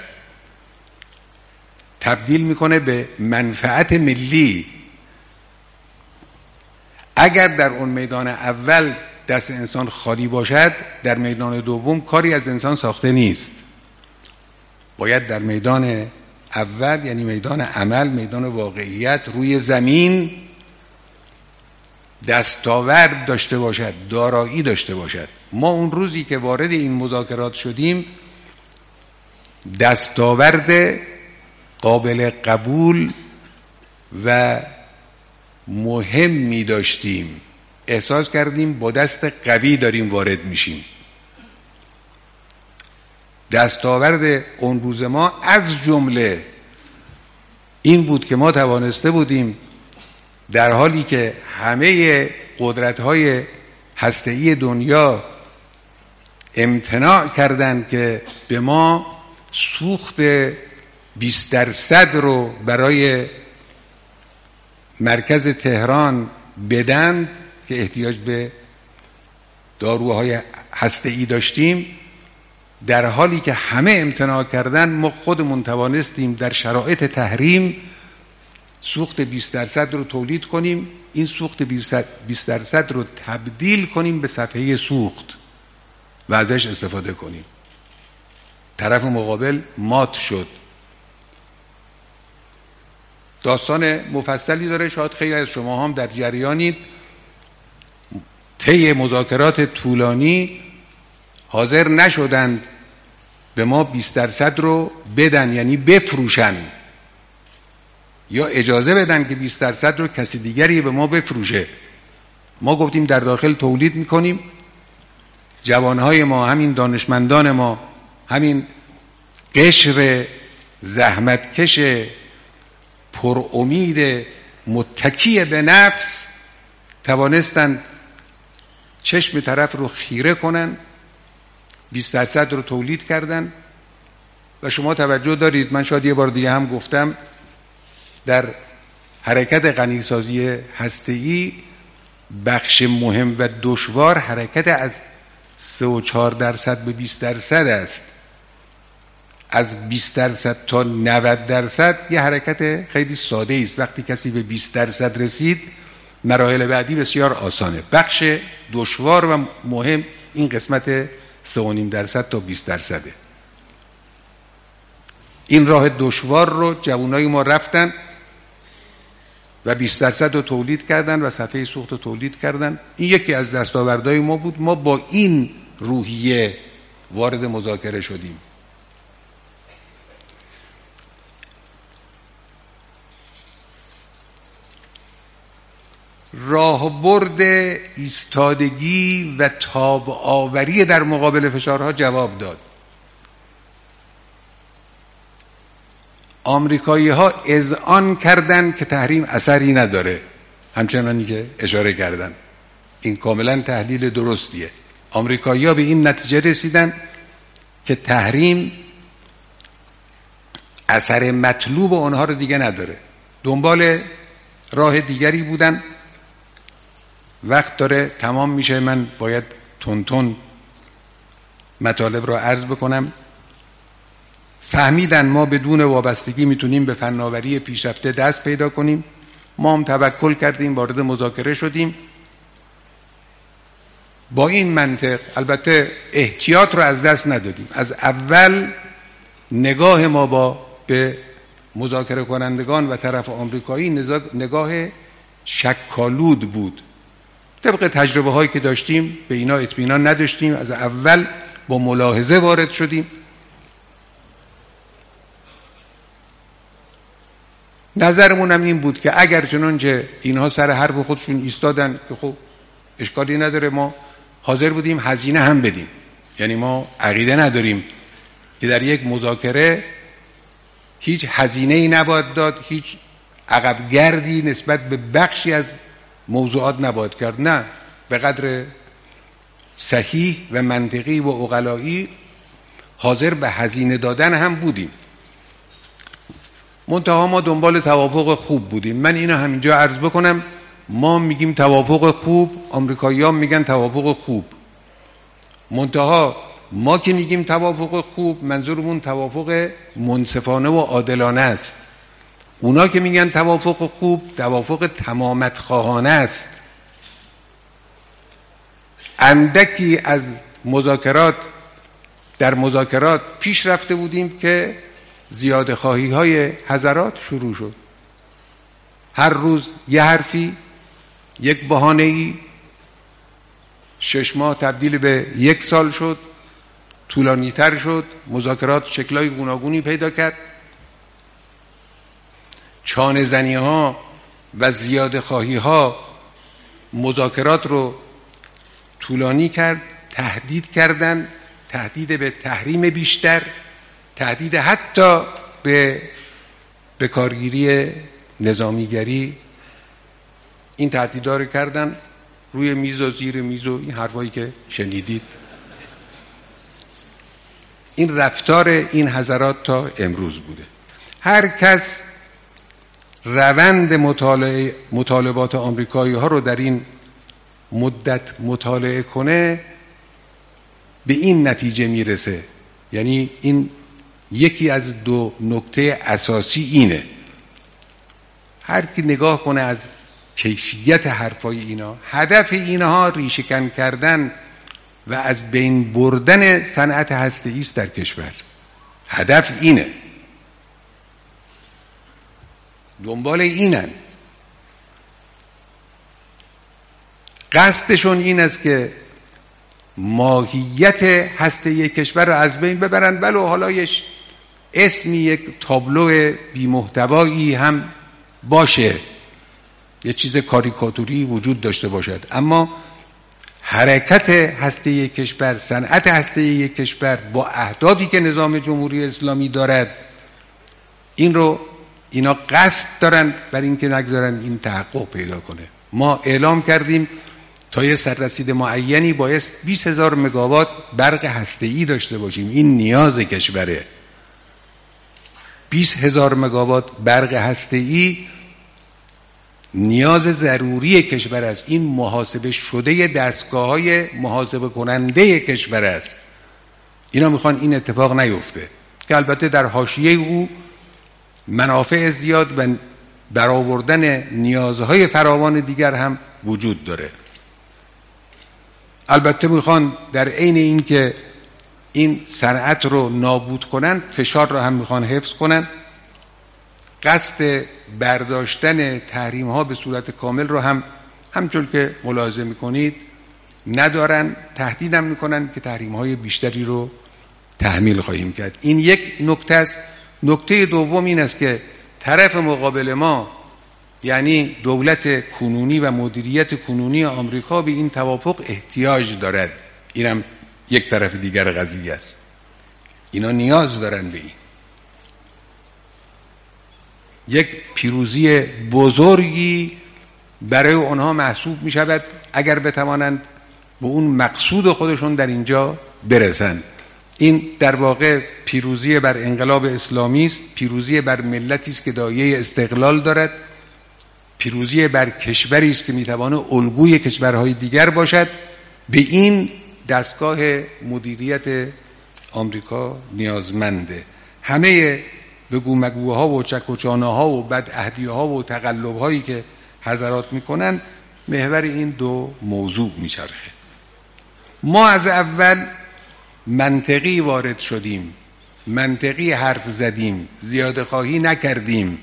تبدیل میکنه به منفعت ملی. اگر در اون میدان اول دست انسان خالی باشد، در میدان دوم کاری از انسان ساخته نیست. باید در میدان اول، یعنی میدان عمل، میدان واقعیت روی زمین، دستاورد داشته باشد، دارایی داشته باشد. ما اون روزی که وارد این مذاکرات شدیم دستاورد قابل قبول و مهمی داشتیم. احساس کردیم با دست قوی داریم وارد میشیم. دستاورد اون روز ما از جمله این بود که ما توانسته بودیم در حالی که همه قدرت‌های هسته‌ای دنیا امتناع کردند که به ما سوخت بیست درصد رو برای مرکز تهران بدن که احتیاج به داروهای هسته‌ای داشتیم، در حالی که همه امتناع کردن ما خودمون توانستیم در شرایط تحریم سوخت بیست درصد رو تولید کنیم. این سوخت بیست درصد رو تبدیل کنیم به صفحه سوخت و ازش استفاده کنیم. طرف مقابل مات شد. داستان مفصلی داره، شاید خیلی از شما هم در جریانید. طی مذاکرات طولانی حاضر نشدند به ما بیست درصد رو بدن، یعنی بفروشن یا اجازه بدن که بیست درصد رو کسی دیگری به ما بفروشه. ما گفتیم در داخل تولید میکنیم. جوانهای ما، همین دانشمندان ما، همین قشر زحمتکش پر امید متکی به نفس توانستند چشم طرف رو خیره کنن، بیست درصد رو تولید کردن. و شما توجه دارید، من شاید یه بار دیگه هم گفتم، در حرکت غنیسازی هسته‌ای بخش مهم و دشوار حرکت از سه و چهار درصد به بیست درصد است. از بیست درصد تا نود درصد یه حرکت خیلی ساده است. وقتی کسی به بیست درصد رسید مراحل بعدی بسیار آسانه. بخش دشوار و مهم این قسمت سه و نیم درصد تا بیست درصده. این راه دشوار رو جوانای ما رفتن و بیست درصد رو تولید کردن و صفحه سوخت رو تولید کردن. این یکی از دستاوردهای ما بود. ما با این روحیه وارد مذاکره شدیم. راهبرد ایستادگی و تاب آوری در مقابل فشارها جواب داد. آمریکایی ها اذعان کردند که تحریم اثری نداره، همچنانی که اشاره کردن. این کاملا تحلیل درستیه. آمریکایی ها به این نتیجه رسیدن که تحریم اثر مطلوب اونها رو دیگه نداره. دنبال راه دیگری بودن. وقت داره تمام میشه، من باید تون تون مطالب رو عرض بکنم. فهمیدن ما بدون وابستگی میتونیم به فناوری پیشرفته دست پیدا کنیم. ما هم توکل کردیم، وارد مذاکره شدیم با این منطق. البته احتیاط رو از دست ندادیم. از اول نگاه ما با به مذاکره کنندگان و طرف آمریکایی نگاه شکالود بود. طبق تجربه هایی که داشتیم به اینا اطمینان نداشتیم. از اول با ملاحظه وارد شدیم. نظرمون هم این بود که اگر چنانچه اینها سر حرف خودشون ایستادن که خب اشکالی نداره، ما حاضر بودیم هزینه هم بدیم. یعنی ما عقیده نداریم که در یک مذاکره هیچ هزینه‌ای نباید داد، هیچ عقب گردی نسبت به بخشی از موضوعات نباید کرد. نه، به قدر صحیح و منطقی و عقلایی حاضر به هزینه دادن هم بودیم. منتها ما دنبال توافق خوب بودیم. من اینو همینجا عرض بکنم، ما میگیم توافق خوب، آمریکایی‌ها میگن توافق خوب. منتها ما که میگیم توافق خوب، منظورمون توافق منصفانه و عادلانه است. اونا که میگن توافق خوب، توافق تمامت خواهانه است. اندکی از مذاکرات در مذاکرات پیش رفته بودیم که زیاده خواهی های حضرات شروع شد. هر روز یه حرفی، یک بهانه‌ای، شش ماه تبدیل به یک سال شد، طولانی تر شد، مذاکرات شکل‌های گوناگونی پیدا کرد. چانه زنی ها و زیاده خواهی ها مذاکرات رو طولانی کرد، تهدید کردن، تهدید به تحریم بیشتر، تهدید حتی به به کارگیری نظامیگری. این تهدیدها رو کردن روی میز و زیر میز و این حرفایی که شنیدید. این رفتار این حضرات تا امروز بوده. هر کس روند مطالعه مطالبات آمریکایی ها رو در این مدت مطالعه کنه به این نتیجه میرسه. یعنی این یکی از دو نکته اساسی اینه. هر کی نگاه کنه از کیفیت حرفای اینا، هدف اینها ریشه‌کن کردن و از بین بردن صنعت هسته‌ای است در کشور. هدف اینه، دنبال اینن، قصدشون این است که ماهیت هسته‌ای کشور رو از بین ببرن، ولو حالا یه اسمی یک تابلو بی محتوایی هم باشه، یه چیز کاریکاتوری وجود داشته باشد، اما حرکت هسته‌ای کشور، صنعت هسته‌ای کشور با اهدافی که نظام جمهوری اسلامی دارد، این رو اینا قصد دارن بر این که نگذارن این تحقق پیدا کنه. ما اعلام کردیم تا یه سررسید معینی بایست بیست هزار مگاوات برق هسته‌ای داشته باشیم. این نیاز کشوره. بیست هزار مگاوات برق هسته‌ای نیاز ضروری کشور است. این محاسبه شده دستگاه‌های محاسبه کننده کشور است. اینا میخوان این اتفاق نیفته که البته در حاشیه او منافع زیاد و برآوردن نیازهای فراوان دیگر هم وجود داره. البته میخوان در عین این که این صنعت رو نابود کنن، فشار رو هم میخوان حفظ کنن. قصد برداشتن تحریم ها به صورت کامل رو هم همچون که ملاحظه میکنید ندارن. تهدیدم میکنن که تحریم های بیشتری رو تحمیل خواهیم کرد. این یک نکته است. نکته دوم این است که طرف مقابل ما، یعنی دولت کنونی و مدیریت کنونی آمریکا، به این توافق احتیاج دارد. اینم یک طرف دیگر قضیه است. اینا نیاز دارن به این. یک پیروزی بزرگی برای اونها محسوب می شود اگر بتوانند به اون مقصود خودشون در اینجا برسند. این در واقع پیروزی بر انقلاب اسلامی است، پیروزی بر ملتی است که دایه استقلال دارد، پیروزی بر کشوری است که میتواند الگوی کشورهای دیگر باشد. به این دستگاه مدیریت آمریکا نیازمنده. همه بگو مگوها و چک و چانه‌ها و بدعهدی‌ها و تقلب‌هایی که حضرات میکنن محور این دو موضوع میچرخه. ما از اول منطقی وارد شدیم، منطقی حرف زدیم، زیاده خواهی نکردیم.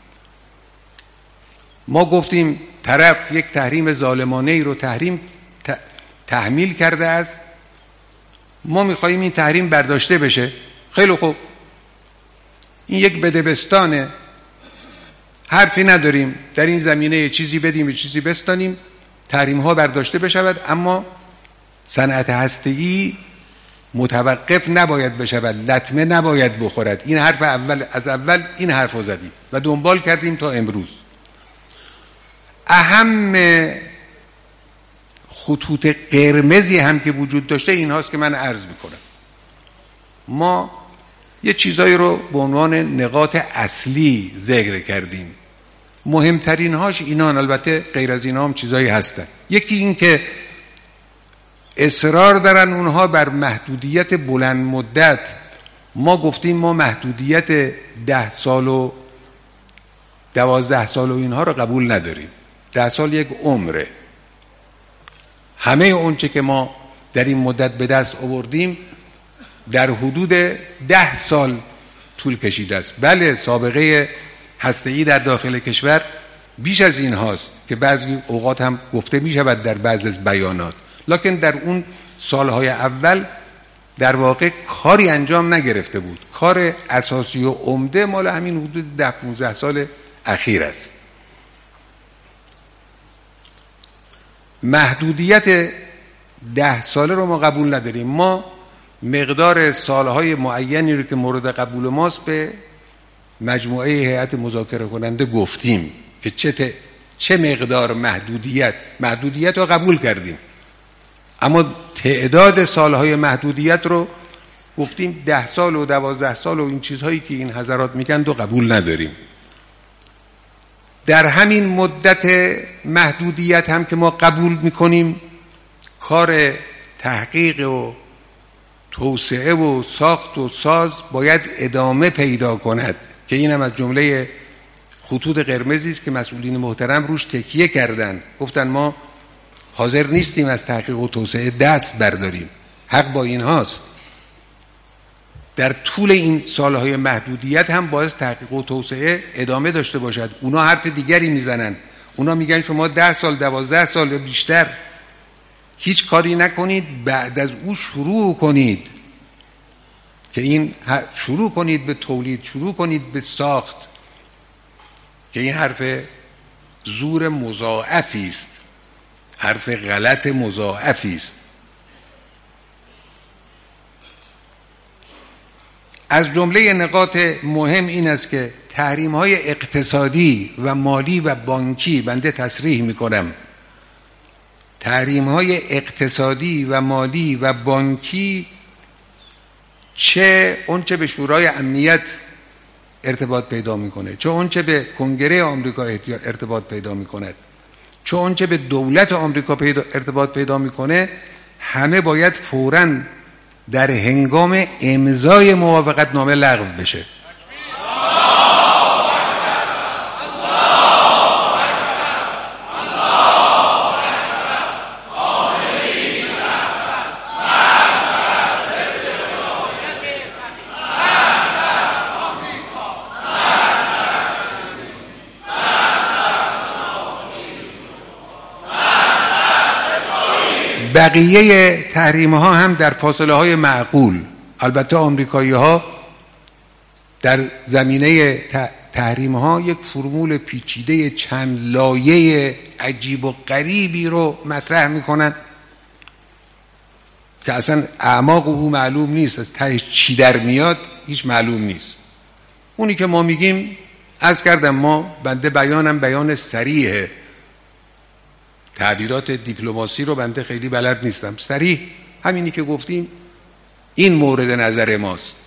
ما گفتیم طرف یک تحریم ظالمانه ای رو تحریم تحمیل کرده است، ما میخواییم این تحریم برداشته بشه. خیلی خوب، این یک بدبستانه، حرفی نداریم، در این زمینه چیزی بدیم چیزی بستانیم، تحریم ها برداشته بشود، اما صنعت هسته‌ای متوقف نباید بشود، لطمه نباید بخورد. این حرف اول، از اول این حرف رو زدیم و دنبال کردیم تا امروز. اهم خطوط قرمزی هم که وجود داشته این هاست که من عرض میکنم. ما یه چیزایی رو به عنوان نقاط اصلی ذکر کردیم. مهمترین هاش اینان، البته غیر از اینا هم چیزایی هستن. یکی این که اصرار دارن اونها بر محدودیت بلند مدت. ما گفتیم ما محدودیت ده سال و دوازده سال و اینها رو قبول نداریم. ده سال یک عمره. همه اونچه که ما در این مدت به دست آوردیم در حدود ده سال طول کشیده است. بله سابقه هسته‌ای در داخل کشور بیش از این هاست که بعضی اوقات هم گفته می شود در بعض از بیانات، لکن در اون سالهای اول در واقع کاری انجام نگرفته بود. کار اساسی و عمده مال همین حدود ده پونزده سال اخیر است. محدودیت ده ساله رو ما قبول نداریم. ما مقدار سالهای معینی رو که مورد قبول ماست به مجموعه هیئت مذاکره کننده گفتیم که چه, چه مقدار محدودیت محدودیت رو قبول کردیم، اما تعداد سالهای محدودیت رو گفتیم ده سال و دوازده سال و این چیزهایی که این حضرات میگن رو قبول نداریم. در همین مدت محدودیت هم که ما قبول میکنیم کار تحقیق و توسعه و ساخت و ساز باید ادامه پیدا کند که این هم از جمله خطوط قرمزی است که مسئولین محترم روش تکیه کردن. گفتن ما حاضر نیستیم از تحقیق و توسعه دست برداریم. حق با این هاست. در طول این سالهای محدودیت هم باید تحقیق و توسعه ادامه داشته باشد. اونا حرف دیگری میزنن. اونا میگن شما ده سال دوازده سال یا بیشتر هیچ کاری نکنید، بعد از او شروع کنید که این شروع کنید به تولید، شروع کنید به ساخت، که این حرف زور مضاعفی است، حرف غلط مضاعفی است. از جمله نقاط مهم این است که تحریم‌های اقتصادی و مالی و بانکی، بنده تصریح می‌کنم، تحریم‌های اقتصادی و مالی و بانکی، چه اون چه به شورای امنیت ارتباط پیدا میکنه، چه اون چه به کنگره آمریکا ارتباط پیدا میکند، چه اون چه به دولت آمریکا پیدا ارتباط پیدا میکنه، همه باید فوراً در هنگام امضای موافقت نامه لغو بشه. بقیه تحریم ها هم در فاصله های معقول. البته آمریکایی ها در زمینه تحریم ها یک فرمول پیچیده چند لایه عجیب و غریبی رو مطرح میکنن که اصلا اعماق او معلوم نیست، از تهش چی در میاد هیچ معلوم نیست. اونی که ما میگیم، عرض کردم ما بنده بیانم بیان صریحه، تعبیرات دیپلماسی رو بنده خیلی بلد نیستم، صریح همینی که گفتیم این مورد نظر ماست.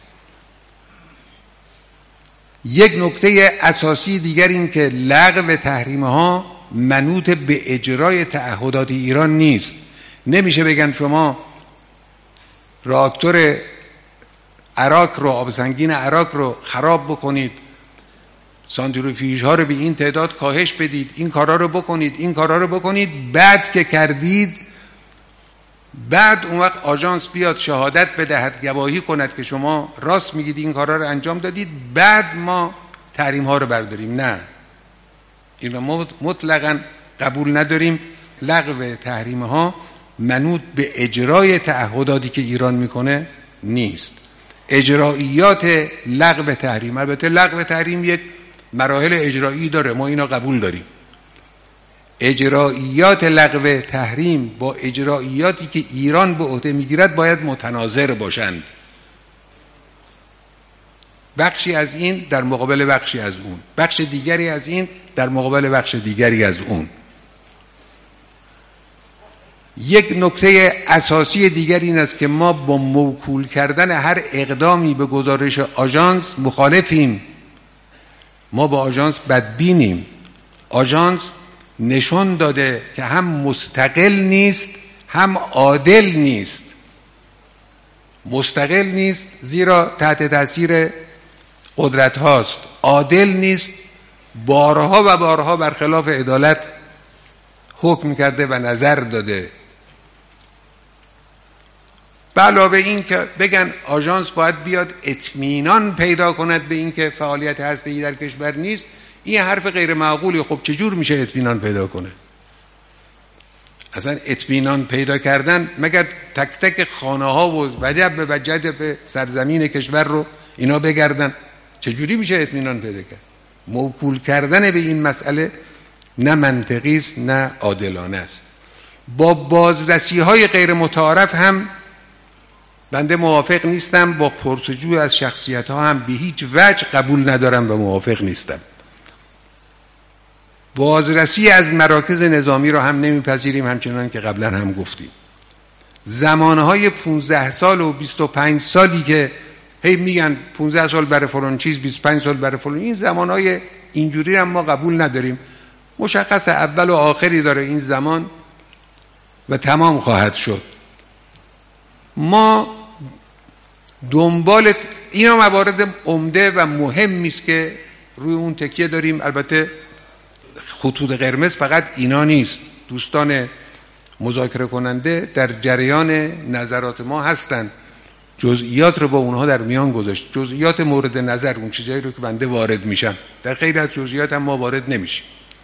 یک نکته اساسی دیگر این که لغو تحریم ها منوط به اجرای تعهدات ایران نیست. نمیشه بگن شما راکتور عراق رو، آب سنگین عراق رو خراب بکنید، سانتریفیوژ ها رو به این تعداد کاهش بدید، این کارا رو بکنید، این کارا رو بکنید، بعد که کردید بعد اون وقت آژانس بیاد شهادت بدهد، گواهی کند که شما راست میگید این کارا رو انجام دادید، بعد ما تحریم ها رو برداریم. نه، این رو مطلقاً قبول نداریم. لغو تحریم ها منوط به اجرای تعهداتی که ایران میکنه نیست. اجراییات لغو تحریم، البته لغو تحریم یک مراحل اجرایی داره، ما اینا قبول داریم. اجراییات لغو تحریم با اجراییاتی که ایران به عهده میگیرد باید متناظر باشند. بخشی از این در مقابل بخشی از اون، بخش دیگری از این در مقابل بخش دیگری از اون. یک نکته اساسی دیگر این است که ما با موکول کردن هر اقدامی به گزارش آژانس مخالفیم. ما با آژانس بدبینیم. آژانس نشون داده که هم مستقل نیست هم عادل نیست. مستقل نیست زیرا تحت تاثیر قدرت هاست، عادل نیست، بارها و بارها برخلاف عدالت حکم کرده و نظر داده. به علاوه این که بگن آژانس باید بیاد اطمینان پیدا کند به این که فعالیت هسته‌ای در کشور نیست، این حرف غیر معقولی. خب چجور میشه اطمینان پیدا کنه؟ اصلا اطمینان پیدا کردن مگر تک تک خانه ها و وجب به وجد به سرزمین کشور رو اینا بگردن؟ چجوری میشه اطمینان پیدا کرد؟ موکول کردن به این مسئله نه منطقی است نه عادلانه است. با بازرسی های غیر متعارف هم بنده موافق نیستم، با پرسجو از شخصیت ها هم به هیچ وجه قبول ندارم و موافق نیستم. بازرسی از مراکز نظامی رو هم نمیپذیریم، همچنان که قبلا هم گفتیم. زمانهای پونزده سال و بیست و پنج سالی که هی میگن پونزده سال برای فلان چیز، بیست و پنج سال برای فلان، این زمانهای اینجوری هم ما قبول نداریم. مشخص اول و آخری داره این زمان و تمام خواهد شد. ما دنبال اینا موارد عمده و مهمی است که روی اون تکیه داریم. البته خطوط قرمز فقط اینا نیست. دوستان مذاکره کننده در جریان نظرات ما هستند. جزئیات رو با اونها در میان گذاشت. جزئیات مورد نظر، اون چیزایی رو که بنده وارد میشم، در خیلی از جزئیات هم ما وارد نمیشیم.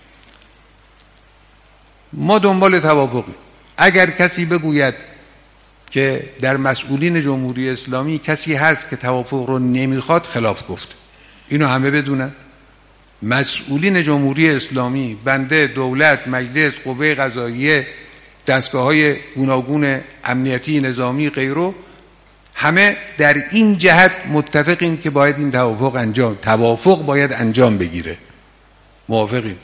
ما دنبال توافقی. اگر کسی بگوید که در مسئولین جمهوری اسلامی کسی هست که توافق رو نمیخواد، خلاف گفت. اینو همه بدونن. مسئولین جمهوری اسلامی، بنده، دولت، مجلس، قوه قضاییه، دستگاه‌های گوناگون امنیتی، نظامی، غیره، همه در این جهت متفقیم که باید این توافق انجام توافق باید انجام بگیره. موافقیم.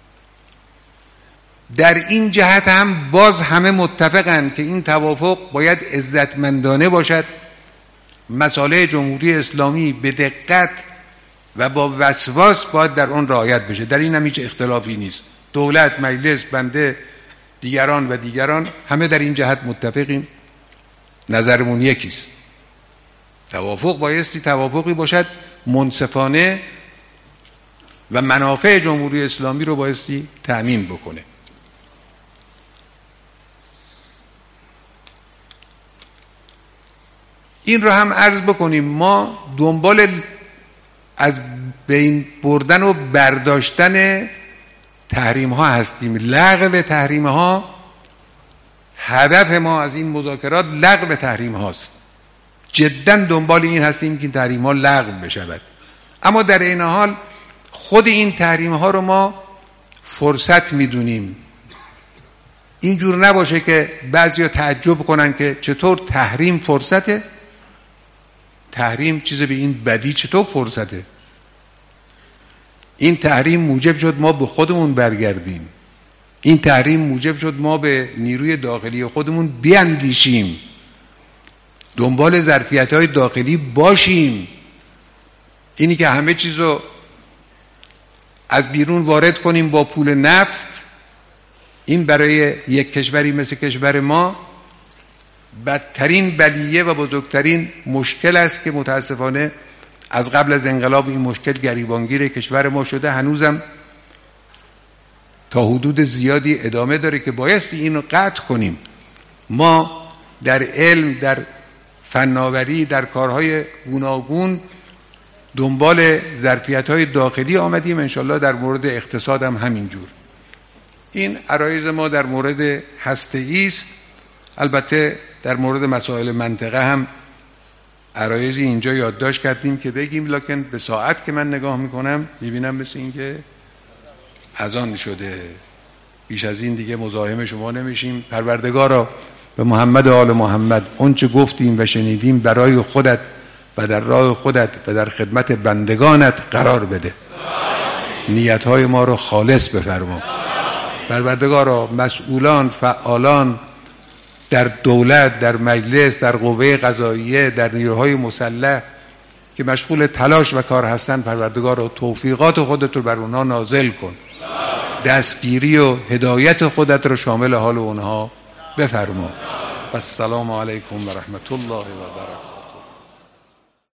در این جهت هم باز همه متفقند که این توافق باید عزتمندانه باشد. مصالح جمهوری اسلامی به دقت و با وسواس باید در آن رعایت بشه. در این هم هیچ اختلافی نیست. دولت، مجلس، بنده، دیگران و دیگران همه در این جهت متفقیم. نظرمون یکیست. توافق بایستی توافقی باشد منصفانه و منافع جمهوری اسلامی رو بایستی تأمین بکنه. این رو هم عرض بکنیم، ما دنبال از بین بردن و برداشتن تحریم ها هستیم. لغو تحریم ها، هدف ما از این مذاکرات لغو تحریم هاست. جدا دنبال این هستیم که این تحریم ها لغو بشود. اما در این حال خود این تحریم ها رو ما فرصت میدونیم. اینجور نباشه که بعضیا تعجب کنن که چطور تحریم فرصته؟ تحریم چیز به این بدی چطور فرصته؟ این تحریم موجب شد ما به خودمون برگردیم. این تحریم موجب شد ما به نیروی داخلی خودمون بیاندیشیم، دنبال ظرفیت‌های داخلی باشیم. اینی که همه چیزو از بیرون وارد کنیم با پول نفت، این برای یک کشوری مثل کشور ما بدترین بلیه و بزرگترین مشکل است که متاسفانه از قبل از انقلاب این مشکل گریبانگیر کشور ما شده. هنوزم تا حدود زیادی ادامه داره که بایستی اینو قطع کنیم. ما در علم، در فناوری، در کارهای گوناگون دنبال ظرفیت‌های داخلی آمدیم. انشالله در مورد اقتصاد هم همینجور. این عرایض ما در مورد هسته‌ای است. البته در مورد مسائل منطقه هم عرایضی اینجا یادداشت کردیم که بگیم، لکن به ساعت که من نگاه میکنم میبینم مثل این که اذان شده. بیش از این دیگه مزاحم شما نمیشیم. پروردگارا به محمد و آل محمد اون چه گفتیم و شنیدیم برای خودت و در راه خودت و در خدمت بندگانت قرار بده. نیتهای ما رو خالص بفرما. پروردگارا مسئولان، فعالان، در دولت، در مجلس، در قوه قضاییه، در نیروهای مسلح که مشغول تلاش و کار هستن، پروردگار و توفیقات خودت رو بر اونها نازل کن، دستگیری و هدایت خودت رو شامل حال اونها بفرما. و السلام علیکم و رحمت الله و برکاته.